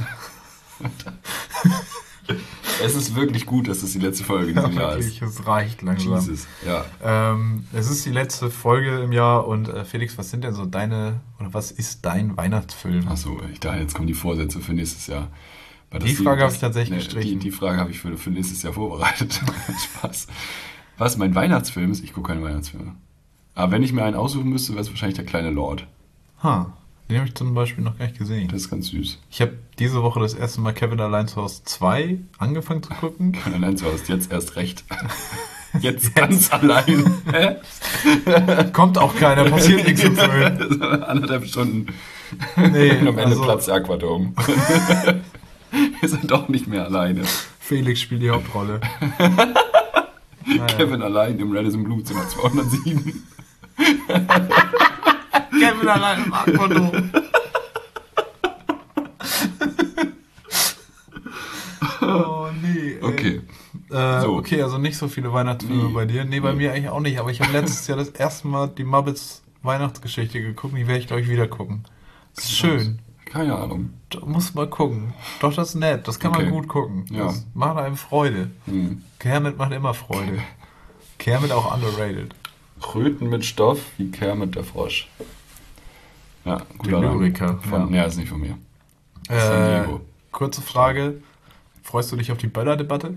[SPEAKER 2] es ist wirklich gut, dass das die letzte Folge in diesem Jahr ist.
[SPEAKER 1] Wirklich, es reicht langsam.
[SPEAKER 2] Jesus. Ja.
[SPEAKER 1] Es ist die letzte Folge im Jahr und Felix, was sind denn so was ist dein Weihnachtsfilm?
[SPEAKER 2] Achso, ich dachte, jetzt kommen die Vorsätze für nächstes Jahr. Weil
[SPEAKER 1] Die Frage habe ich tatsächlich gestrichen.
[SPEAKER 2] Die Frage habe ich für nächstes Jahr vorbereitet. Spaß. Was mein Weihnachtsfilm ist? Ich gucke keine Weihnachtsfilme. Aber wenn ich mir einen aussuchen müsste, wäre es wahrscheinlich der kleine Lord.
[SPEAKER 1] Den habe ich zum Beispiel noch gar nicht gesehen.
[SPEAKER 2] Das ist ganz süß.
[SPEAKER 1] Ich habe diese Woche das erste Mal Kevin allein zu Hause 2 angefangen zu gucken.
[SPEAKER 2] Nein, du hast jetzt erst recht. Jetzt ganz allein. Hä?
[SPEAKER 1] Kommt auch keiner, passiert nichts im Film.
[SPEAKER 2] 1,5 Stunden.
[SPEAKER 1] Nee,
[SPEAKER 2] Und am Ende
[SPEAKER 1] also
[SPEAKER 2] platzt der Aquadom. Wir sind doch nicht mehr alleine.
[SPEAKER 1] Felix spielt die Hauptrolle.
[SPEAKER 2] Kevin allein im Radisson Blu Zimmer 207.
[SPEAKER 1] Kevin allein im Aquadom. Oh nee. Ey.
[SPEAKER 2] Okay.
[SPEAKER 1] So. Okay, also nicht so viele Weihnachtsfilme bei dir. Nee, bei mir eigentlich auch nicht. Aber ich habe letztes Jahr das erste Mal die Muppets Weihnachtsgeschichte geguckt. Die werde ich, glaube ich, wieder gucken. Das ist schön.
[SPEAKER 2] Keine Ahnung.
[SPEAKER 1] Du musst mal gucken. Doch, das ist nett. Das kann man gut gucken.
[SPEAKER 2] Ja.
[SPEAKER 1] Das macht einem Freude. Kermit macht immer Freude. Kermit auch underrated.
[SPEAKER 2] Kröten mit Stoff wie Kermit der Frosch. Ja, guter
[SPEAKER 1] Lyriker.
[SPEAKER 2] Ja, ist nicht von mir.
[SPEAKER 1] Kurze Frage. Freust du dich auf die Böller-Debatte?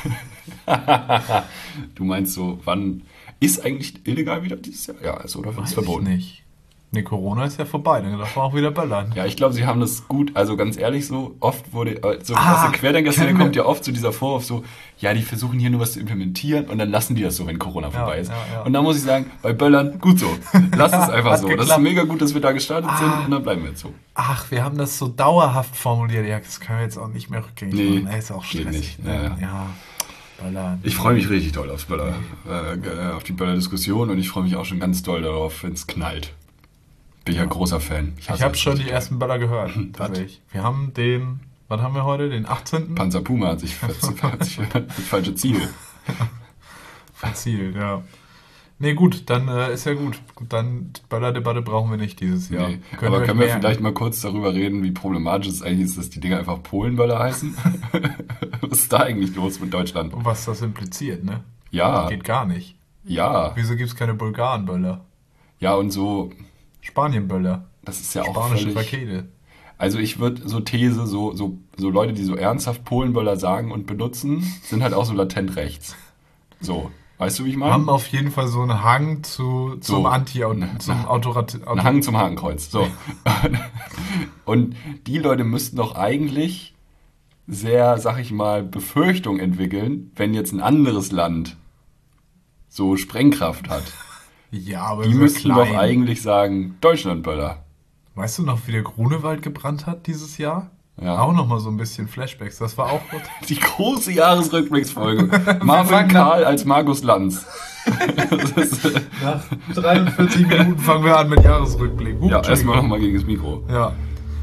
[SPEAKER 2] Du meinst so, wann ist eigentlich illegal wieder dieses Jahr? Ja, ist oder ist verboten?
[SPEAKER 1] Nicht. Ne, Corona ist ja vorbei, dann darf man auch wieder böllern.
[SPEAKER 2] Ja, ich glaube, sie haben das gut, also ganz ehrlich so, oft wurde, so aus der Querdenker-Szene kommt ja oft so dieser Vorwurf so, ja, die versuchen hier nur was zu implementieren und dann lassen die das so, wenn Corona vorbei ist.
[SPEAKER 1] Ja.
[SPEAKER 2] Und da muss ich sagen, bei Böllern, gut so. Lass es einfach so. Das ist mega gut, dass wir da gestartet sind und dann bleiben wir jetzt so.
[SPEAKER 1] Ach, wir haben das so dauerhaft formuliert. Ja, das können wir jetzt auch nicht mehr rückgängig machen. Ist auch stressig.
[SPEAKER 2] Geht nicht.
[SPEAKER 1] Ja. Böllern.
[SPEAKER 2] Ich freue mich richtig doll aufs Böller, auf die Böller-Diskussion und ich freue mich auch schon ganz doll darauf, wenn es knallt. Bin ja großer Fan.
[SPEAKER 1] Ich habe schon die ersten Böller gehört. Tatsächlich. Wir haben den, was haben wir heute? Den 18.
[SPEAKER 2] Panzer Puma hat sich das falsche Ziel.
[SPEAKER 1] Verzielt, ja. Nee, gut, dann ist ja gut. Dann Böller-Debatte brauchen wir nicht dieses Jahr.
[SPEAKER 2] Nee. Aber können wir vielleicht mal kurz darüber reden, wie problematisch es eigentlich ist, dass die Dinger einfach Polenböller heißen? Was ist da eigentlich los mit Deutschland?
[SPEAKER 1] Und was das impliziert, ne?
[SPEAKER 2] Ja.
[SPEAKER 1] Geht gar nicht.
[SPEAKER 2] Ja.
[SPEAKER 1] Wieso gibt es keine Bulgarenböller?
[SPEAKER 2] Ja, und so...
[SPEAKER 1] Spanienböller.
[SPEAKER 2] Das ist ja auch
[SPEAKER 1] spanische
[SPEAKER 2] völlig...
[SPEAKER 1] Rakete.
[SPEAKER 2] Also ich würde so These, so Leute, die so ernsthaft Polenböller sagen und benutzen, sind halt auch so latent rechts. So, weißt du, wie ich meine?
[SPEAKER 1] Haben auf jeden Fall so einen Hang zum
[SPEAKER 2] Ein Hang zum Hakenkreuz. So. Und die Leute müssten doch eigentlich sehr, sag ich mal, Befürchtung entwickeln, wenn jetzt ein anderes Land so Sprengkraft hat.
[SPEAKER 1] Ja, aber
[SPEAKER 2] die
[SPEAKER 1] so
[SPEAKER 2] müssten
[SPEAKER 1] klein.
[SPEAKER 2] doch eigentlich sagen, Deutschlandböller.
[SPEAKER 1] Weißt du noch, wie der Grunewald gebrannt hat dieses Jahr?
[SPEAKER 2] Ja.
[SPEAKER 1] Auch nochmal so ein bisschen Flashbacks. Das war auch...
[SPEAKER 2] Die große Jahresrückblicksfolge. Marvin Karl als Markus Lanz.
[SPEAKER 1] Nach 43 Minuten fangen wir an mit Jahresrückblick.
[SPEAKER 2] Ja, erstmal nochmal gegen das Mikro.
[SPEAKER 1] Ja.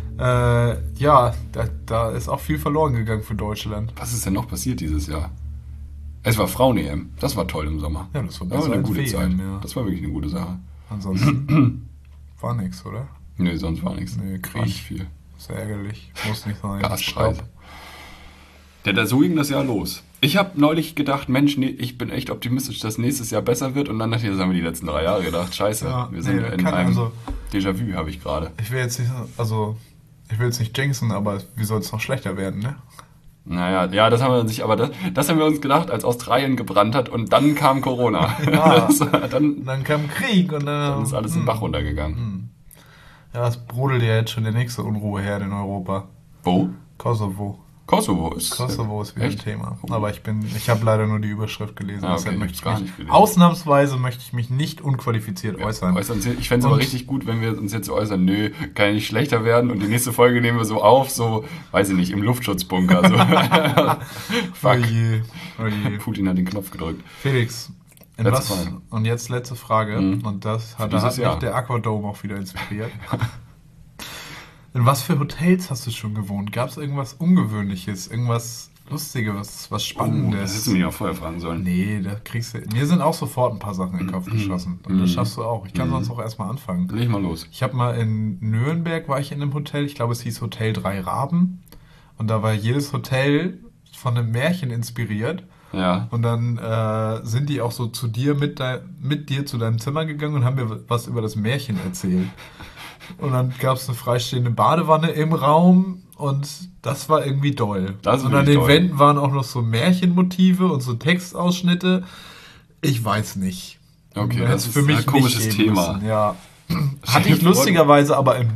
[SPEAKER 1] Da ist auch viel verloren gegangen für Deutschland.
[SPEAKER 2] Was ist denn noch passiert dieses Jahr? Es war Frauen-EM. Das war toll im Sommer.
[SPEAKER 1] Ja, das war
[SPEAKER 2] eine
[SPEAKER 1] als
[SPEAKER 2] gute
[SPEAKER 1] WM,
[SPEAKER 2] Zeit.
[SPEAKER 1] ja.
[SPEAKER 2] Das war wirklich eine gute Sache.
[SPEAKER 1] Ansonsten war nix, oder?
[SPEAKER 2] Nee, sonst war nichts.
[SPEAKER 1] Nee, Krieg.
[SPEAKER 2] War nicht viel.
[SPEAKER 1] Ist ärgerlich. Muss nicht sein.
[SPEAKER 2] Gaspreis. So ging das Jahr los. Ich habe neulich gedacht, Mensch, nee, ich bin echt optimistisch, dass nächstes Jahr besser wird. Und dann dachte ich, das haben wir die letzten 3 Jahre gedacht. Scheiße, wir sind in einem Déjà-vu, habe ich gerade.
[SPEAKER 1] Ich will jetzt nicht jinxen, aber wie soll es noch schlechter werden, ne?
[SPEAKER 2] Naja, ja, das haben wir uns das haben wir uns gedacht, als Australien gebrannt hat und dann kam Corona.
[SPEAKER 1] Ja, dann kam Krieg und
[SPEAKER 2] dann ist alles im Bach runtergegangen.
[SPEAKER 1] Ja, es brodelt ja jetzt schon der nächste Unruheherd in Europa.
[SPEAKER 2] Wo?
[SPEAKER 1] Kosovo.
[SPEAKER 2] Kosovo ist
[SPEAKER 1] wieder ein Thema. Aber ich habe leider nur die Überschrift gelesen.
[SPEAKER 2] Okay,
[SPEAKER 1] Ausnahmsweise möchte ich mich nicht unqualifiziert äußern.
[SPEAKER 2] Ich fände es aber richtig gut, wenn wir uns jetzt äußern, nö, kann ja nicht schlechter werden und die nächste Folge nehmen wir so auf, so, weiß ich nicht, im Luftschutzbunker. So. Fuck.
[SPEAKER 1] Oh je.
[SPEAKER 2] Putin hat den Knopf gedrückt.
[SPEAKER 1] Felix, und jetzt letzte Frage. Und da hat mich der Aquadome auch wieder inspiriert. In was für Hotels hast du schon gewohnt? Gab es irgendwas Ungewöhnliches, irgendwas Lustiges, was Spannendes?
[SPEAKER 2] Das hättest du mich auch vorher fragen sollen.
[SPEAKER 1] Nee, da kriegst du... Mir sind auch sofort ein paar Sachen in den Kopf geschossen. Und das schaffst du auch. Ich kann sonst auch erstmal anfangen.
[SPEAKER 2] Leg mal los.
[SPEAKER 1] Ich habe mal in Nürnberg, war ich in einem Hotel, ich glaube es hieß Hotel 3 Raben. Und da war jedes Hotel von einem Märchen inspiriert.
[SPEAKER 2] Ja.
[SPEAKER 1] Und dann sind die auch so zu dir mit dir zu deinem Zimmer gegangen und haben mir was über das Märchen erzählt. Und dann gab es eine freistehende Badewanne im Raum und das war irgendwie doll. Und an den Wänden waren auch noch so Märchenmotive und so Textausschnitte. Ich weiß nicht.
[SPEAKER 2] Okay, das ist für mich ein komisches Thema.
[SPEAKER 1] Ja. Hatte ich lustigerweise aber in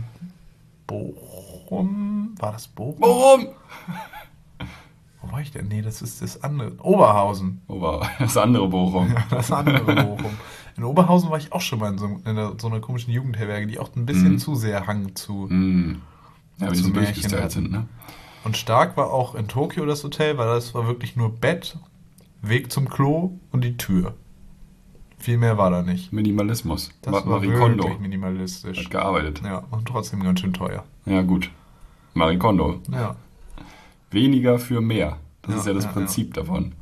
[SPEAKER 1] Bochum. War das Bochum?
[SPEAKER 2] Bochum!
[SPEAKER 1] Wo war ich denn? Nee, das ist das andere. Oberhausen.
[SPEAKER 2] Das andere Bochum.
[SPEAKER 1] Ja, das andere Bochum. In Oberhausen war ich auch schon mal in so einer komischen Jugendherberge, die auch ein bisschen zu sehr Hang zu.
[SPEAKER 2] Ja, wenn die so durchgestylt sind, ne?
[SPEAKER 1] Und stark war auch in Tokio das Hotel, weil das war wirklich nur Bett Weg zum Klo und die Tür. Viel mehr war da nicht.
[SPEAKER 2] Minimalismus.
[SPEAKER 1] Das war
[SPEAKER 2] Marie Kondo
[SPEAKER 1] wirklich minimalistisch.
[SPEAKER 2] hat gearbeitet.
[SPEAKER 1] Ja, und trotzdem ganz schön teuer.
[SPEAKER 2] Ja, gut. Marie Kondo.
[SPEAKER 1] Ja.
[SPEAKER 2] Weniger für mehr. Das
[SPEAKER 1] Ja,
[SPEAKER 2] ist ja das
[SPEAKER 1] ja,
[SPEAKER 2] Prinzip davon.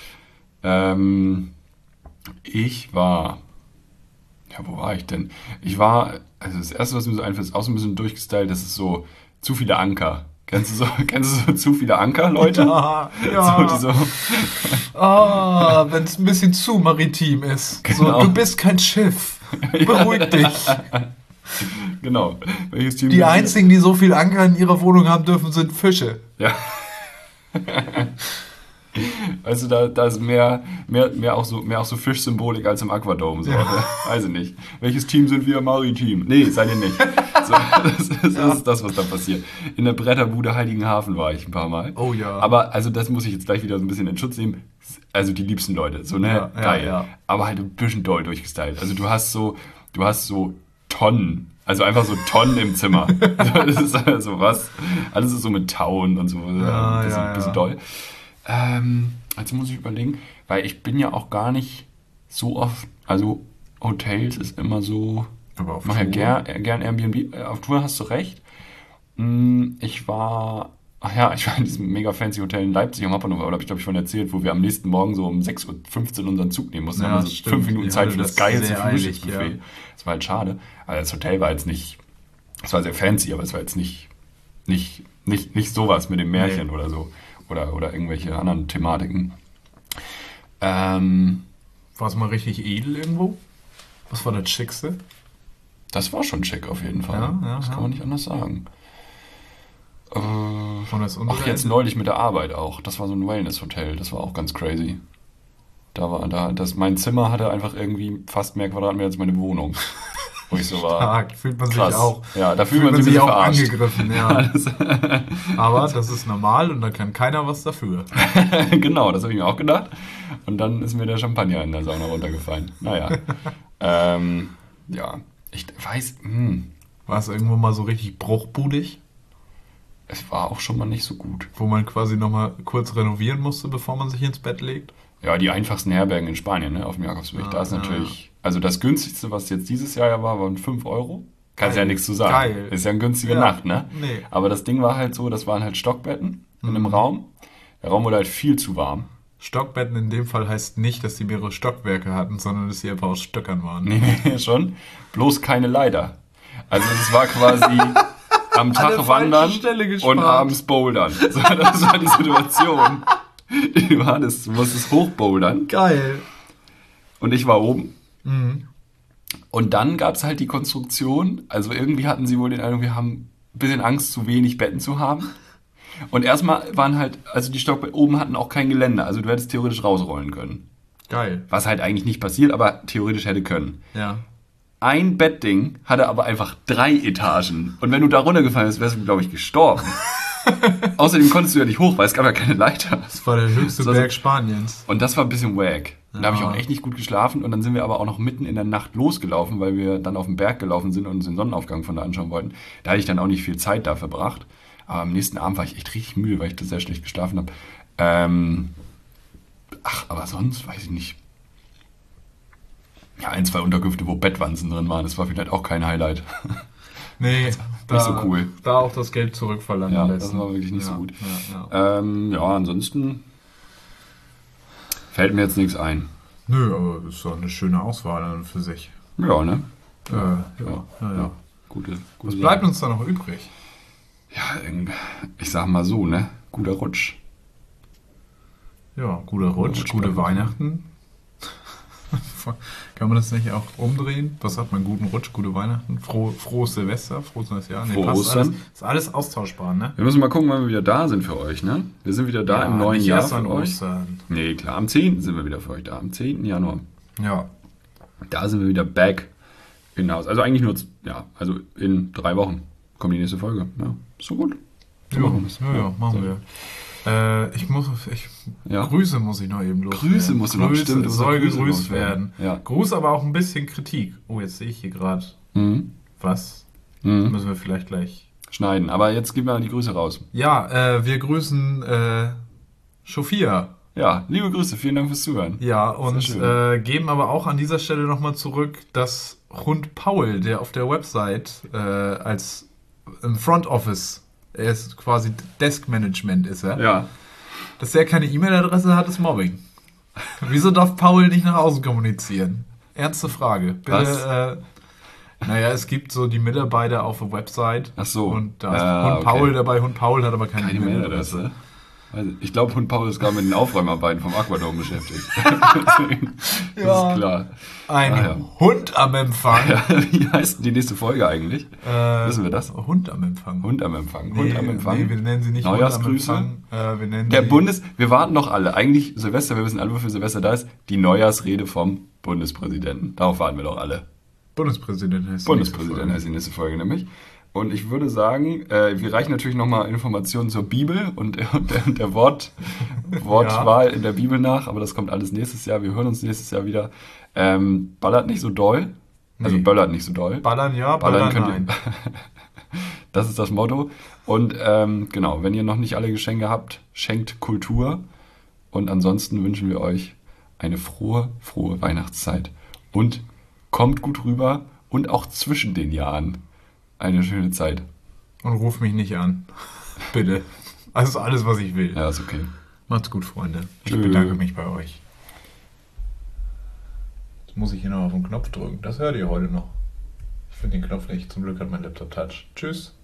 [SPEAKER 2] Ich war... Ja, wo war ich denn? Also das erste, was mir so einfällt, ist auch so ein bisschen durchgestylt, das ist so zu viele Anker. Kennst du so zu viele Anker, Leute?
[SPEAKER 1] Ja.
[SPEAKER 2] So,
[SPEAKER 1] Wenn es ein bisschen zu maritim ist.
[SPEAKER 2] Genau.
[SPEAKER 1] So, du bist kein Schiff. Beruhig dich.
[SPEAKER 2] genau. Welches Team
[SPEAKER 1] Die
[SPEAKER 2] sind wir?
[SPEAKER 1] einzigen, die so viel Anker in ihrer Wohnung haben dürfen, sind Fische.
[SPEAKER 2] Ja. Also da ist mehr auch so Fischsymbolik als im Aquadome. So.
[SPEAKER 1] Ja.
[SPEAKER 2] Weiß ich nicht. Welches Team sind wir? Maritim. Nee, seid ihr nicht. So, das ist das, was da passiert. In der Bretterbude Heiligenhafen war ich ein paar Mal.
[SPEAKER 1] Oh ja.
[SPEAKER 2] Aber also das muss ich jetzt gleich wieder so ein bisschen in Schutz nehmen. Also die liebsten Leute. So, ne?
[SPEAKER 1] Ja,
[SPEAKER 2] Geil.
[SPEAKER 1] ja.
[SPEAKER 2] Aber halt ein bisschen doll durchgestylt. Also du hast so Tonnen. Also einfach so Tonnen im Zimmer. Das ist also was. Alles ist so mit Tauen und so.
[SPEAKER 1] Ja,
[SPEAKER 2] Ein bisschen doll. Also muss ich überlegen, weil ich bin ja auch gar nicht so oft, also Hotels ist immer so,
[SPEAKER 1] Aber auf
[SPEAKER 2] ich mache ja
[SPEAKER 1] Tour?
[SPEAKER 2] gern Airbnb, auf Tour hast du recht. Ich war in diesem mega fancy Hotel in Leipzig am Hauptbahnhof, aber da habe ich glaube ich von erzählt, wo wir am nächsten Morgen so um 6:15 Uhr unseren Zug nehmen mussten.
[SPEAKER 1] Ja,
[SPEAKER 2] Da haben wir so
[SPEAKER 1] stimmt.
[SPEAKER 2] 5 Minuten
[SPEAKER 1] Die
[SPEAKER 2] Zeit
[SPEAKER 1] hatte
[SPEAKER 2] für das
[SPEAKER 1] das
[SPEAKER 2] geilste
[SPEAKER 1] sehr eilig,
[SPEAKER 2] Frühstücksbuffet.
[SPEAKER 1] ja.
[SPEAKER 2] Das war halt schade. Also das Hotel war jetzt nicht, es war sehr fancy, aber es war jetzt nicht sowas mit dem Märchen
[SPEAKER 1] Nee.
[SPEAKER 2] oder so. Oder irgendwelche anderen Thematiken.
[SPEAKER 1] War es mal richtig edel irgendwo? Was war das Schickste?
[SPEAKER 2] Das war schon schick auf jeden Fall.
[SPEAKER 1] Ja,
[SPEAKER 2] das kann man nicht anders sagen.
[SPEAKER 1] Von das
[SPEAKER 2] Ach, jetzt neulich mit der Arbeit auch. Das war so ein Wellness-Hotel. Das war auch ganz crazy. Mein Zimmer hatte einfach irgendwie fast mehr Quadratmeter als meine Wohnung. Wo ich so war.
[SPEAKER 1] Stark, fühlt man
[SPEAKER 2] Krass.
[SPEAKER 1] sich auch.
[SPEAKER 2] Ja, da fühlt man sich
[SPEAKER 1] auch
[SPEAKER 2] verarscht.
[SPEAKER 1] angegriffen, ja. Aber das ist normal und da kann keiner was dafür.
[SPEAKER 2] Genau, das habe ich mir auch gedacht. Und dann ist mir der Champagner in der Sauna runtergefallen. Naja. Ja, ich weiß,
[SPEAKER 1] War es irgendwo mal so richtig bruchbudig,
[SPEAKER 2] es war auch schon mal nicht so gut.
[SPEAKER 1] wo man quasi nochmal kurz renovieren musste, bevor man sich ins Bett legt?
[SPEAKER 2] Ja, die einfachsten Herbergen in Spanien, ne, auf dem Jakobsweg. Da ist natürlich, also das günstigste, was jetzt dieses Jahr ja war, waren 5 Euro. Kannst ja
[SPEAKER 1] Geil.
[SPEAKER 2] nichts zu sagen.
[SPEAKER 1] Geil.
[SPEAKER 2] Ist ja eine günstige
[SPEAKER 1] Ja.
[SPEAKER 2] Nacht, ne?
[SPEAKER 1] Nee.
[SPEAKER 2] Aber das Ding war halt so, das waren halt Stockbetten in einem Raum. Der Raum wurde halt viel zu warm.
[SPEAKER 1] Stockbetten in dem Fall heißt nicht, dass die mehrere Stockwerke hatten, sondern dass sie einfach aus Stöckern waren.
[SPEAKER 2] Nee, schon. Bloß keine Leiter. Also es war quasi am Tag
[SPEAKER 1] falsche
[SPEAKER 2] wandern
[SPEAKER 1] Stelle gespart.
[SPEAKER 2] und abends bouldern. So, das war die Situation. Du musstest hochbouldern.
[SPEAKER 1] Geil.
[SPEAKER 2] Und ich war oben. Und dann gab es halt die Konstruktion, also irgendwie hatten sie wohl den Eindruck, wir haben ein bisschen Angst, zu wenig Betten zu haben. Und erstmal waren halt, also die Stockbetten oben hatten auch kein Geländer, also du hättest theoretisch rausrollen können.
[SPEAKER 1] Geil.
[SPEAKER 2] Was halt eigentlich nicht passiert, aber theoretisch hätte können.
[SPEAKER 1] Ja.
[SPEAKER 2] Ein Bettding hatte aber einfach 3 Etagen. Und wenn du da runtergefallen bist, wärst du, glaube ich, gestorben. Außerdem konntest du ja nicht hoch, weil es gab ja keine Leiter.
[SPEAKER 1] Das war der höchste
[SPEAKER 2] Das war so-
[SPEAKER 1] Berg Spaniens.
[SPEAKER 2] Und das war ein bisschen wack. Da habe ich
[SPEAKER 1] Ja.
[SPEAKER 2] auch echt nicht gut geschlafen. Und dann sind wir aber auch noch mitten in der Nacht losgelaufen, weil wir dann auf den Berg gelaufen sind und uns den Sonnenaufgang von da anschauen wollten. Da hatte ich dann auch nicht viel Zeit da verbracht. Aber am nächsten Abend war ich echt richtig müde, weil ich da sehr schlecht geschlafen habe. Aber sonst weiß ich nicht. Ja, 1, 2 Unterkünfte, wo Bettwanzen drin waren, das war vielleicht auch kein Highlight.
[SPEAKER 1] Nee,
[SPEAKER 2] nicht so cool.
[SPEAKER 1] Da auch das Geld zurückverlangen
[SPEAKER 2] Ja,
[SPEAKER 1] lassen.
[SPEAKER 2] das war wirklich nicht so gut.
[SPEAKER 1] Ja.
[SPEAKER 2] Ansonsten fällt mir jetzt nichts ein.
[SPEAKER 1] Nö, aber das ist doch eine schöne Auswahl an und für sich.
[SPEAKER 2] Ja, ne?
[SPEAKER 1] Ja.
[SPEAKER 2] Gute
[SPEAKER 1] Was
[SPEAKER 2] Sache.
[SPEAKER 1] bleibt uns da noch übrig?
[SPEAKER 2] Ja, ich sag mal so, ne? Guter Rutsch.
[SPEAKER 1] Ja, guter Rutsch,
[SPEAKER 2] Rutsch
[SPEAKER 1] gute
[SPEAKER 2] bleibt.
[SPEAKER 1] Weihnachten. Kann man das nicht auch umdrehen? Was sagt man? Guten Rutsch, gute Weihnachten, frohes Silvester, frohes neues Jahr?
[SPEAKER 2] Frohe
[SPEAKER 1] passt
[SPEAKER 2] Ostern.
[SPEAKER 1] alles, ist alles austauschbar, ne?
[SPEAKER 2] Wir müssen mal gucken, wann wir wieder da sind für euch, ne? Wir sind wieder da im neuen
[SPEAKER 1] nicht
[SPEAKER 2] Jahr
[SPEAKER 1] erst
[SPEAKER 2] für
[SPEAKER 1] an
[SPEAKER 2] euch.
[SPEAKER 1] Ostern.
[SPEAKER 2] Nee, klar, am 10. sind wir wieder für euch da. Am 10. Januar.
[SPEAKER 1] Ja.
[SPEAKER 2] Da sind wir wieder back in Haus. Also eigentlich nur, also in 3 Wochen kommt die nächste Folge. Ja, so gut. So machen wir's.
[SPEAKER 1] Machen wir.
[SPEAKER 2] Ja.
[SPEAKER 1] Grüße muss ich noch eben los.
[SPEAKER 2] Grüße musst du noch, stimmt, du musst
[SPEAKER 1] soll
[SPEAKER 2] noch Grüße
[SPEAKER 1] gegrüßt
[SPEAKER 2] loswerden.
[SPEAKER 1] werden.
[SPEAKER 2] Ja.
[SPEAKER 1] Gruß, aber auch ein bisschen Kritik. Oh, jetzt sehe ich hier gerade was. Müssen wir vielleicht gleich.
[SPEAKER 2] Schneiden. Aber jetzt gib mal die Grüße raus.
[SPEAKER 1] Ja, wir grüßen Sophia.
[SPEAKER 2] Ja, liebe Grüße, vielen Dank fürs Zuhören.
[SPEAKER 1] Ja, und
[SPEAKER 2] schön.
[SPEAKER 1] geben aber auch an dieser Stelle nochmal zurück, dass Hund Paul, der auf der Website als im Front Office, er ist quasi Desk Management ist er,
[SPEAKER 2] Ja.
[SPEAKER 1] dass er keine E-Mail-Adresse hat, ist Mobbing. Wieso darf Paul nicht nach außen kommunizieren? Ernste Frage. Bitte, naja, es gibt so die Mitarbeiter auf der Website.
[SPEAKER 2] Ach so.
[SPEAKER 1] Und da ist Hund Paul dabei. Hund Paul hat aber keine E-Mail-Adresse.
[SPEAKER 2] Also, ich glaube, Hund Paul ist gerade mit den Aufräumarbeiten vom Aquadome beschäftigt. Deswegen, das ist klar.
[SPEAKER 1] Ein Hund am Empfang.
[SPEAKER 2] Ja, wie heißt denn die nächste Folge eigentlich? Wissen wir das?
[SPEAKER 1] Hund am Empfang.
[SPEAKER 2] Hund am Empfang.
[SPEAKER 1] Nee,
[SPEAKER 2] Hund am Empfang.
[SPEAKER 1] Nee, wir nennen sie nicht
[SPEAKER 2] Neujahrsgrüße.
[SPEAKER 1] Hund am Empfang. Wir nennen
[SPEAKER 2] Wir warten doch alle. Eigentlich Silvester, wir wissen alle, wofür Silvester da ist. Die Neujahrsrede vom Bundespräsidenten. Darauf warten wir doch alle.
[SPEAKER 1] Bundespräsident
[SPEAKER 2] heißt die nächste Folge nämlich. Und ich würde sagen, wir reichen natürlich nochmal Informationen zur Bibel und der Wortwahl in der Bibel nach, aber das kommt alles nächstes Jahr. Wir hören uns nächstes Jahr wieder. Ballert nicht so doll. Also böllert nicht so doll.
[SPEAKER 1] Ballern ja, ballern nein.
[SPEAKER 2] Das ist das Motto. Und genau, wenn ihr noch nicht alle Geschenke habt, schenkt Kultur. Und ansonsten wünschen wir euch eine frohe Weihnachtszeit. Und kommt gut rüber und auch zwischen den Jahren eine schöne Zeit.
[SPEAKER 1] Und ruf mich nicht an. Bitte. Das ist alles, was ich will.
[SPEAKER 2] Ja, ist okay.
[SPEAKER 1] Macht's gut, Freunde. Ich
[SPEAKER 2] Tschö.
[SPEAKER 1] bedanke mich bei euch. Jetzt muss ich hier noch auf den Knopf drücken. Das hört ihr heute noch. Ich finde den Knopf nicht. Zum Glück hat mein Laptop Touch. Tschüss.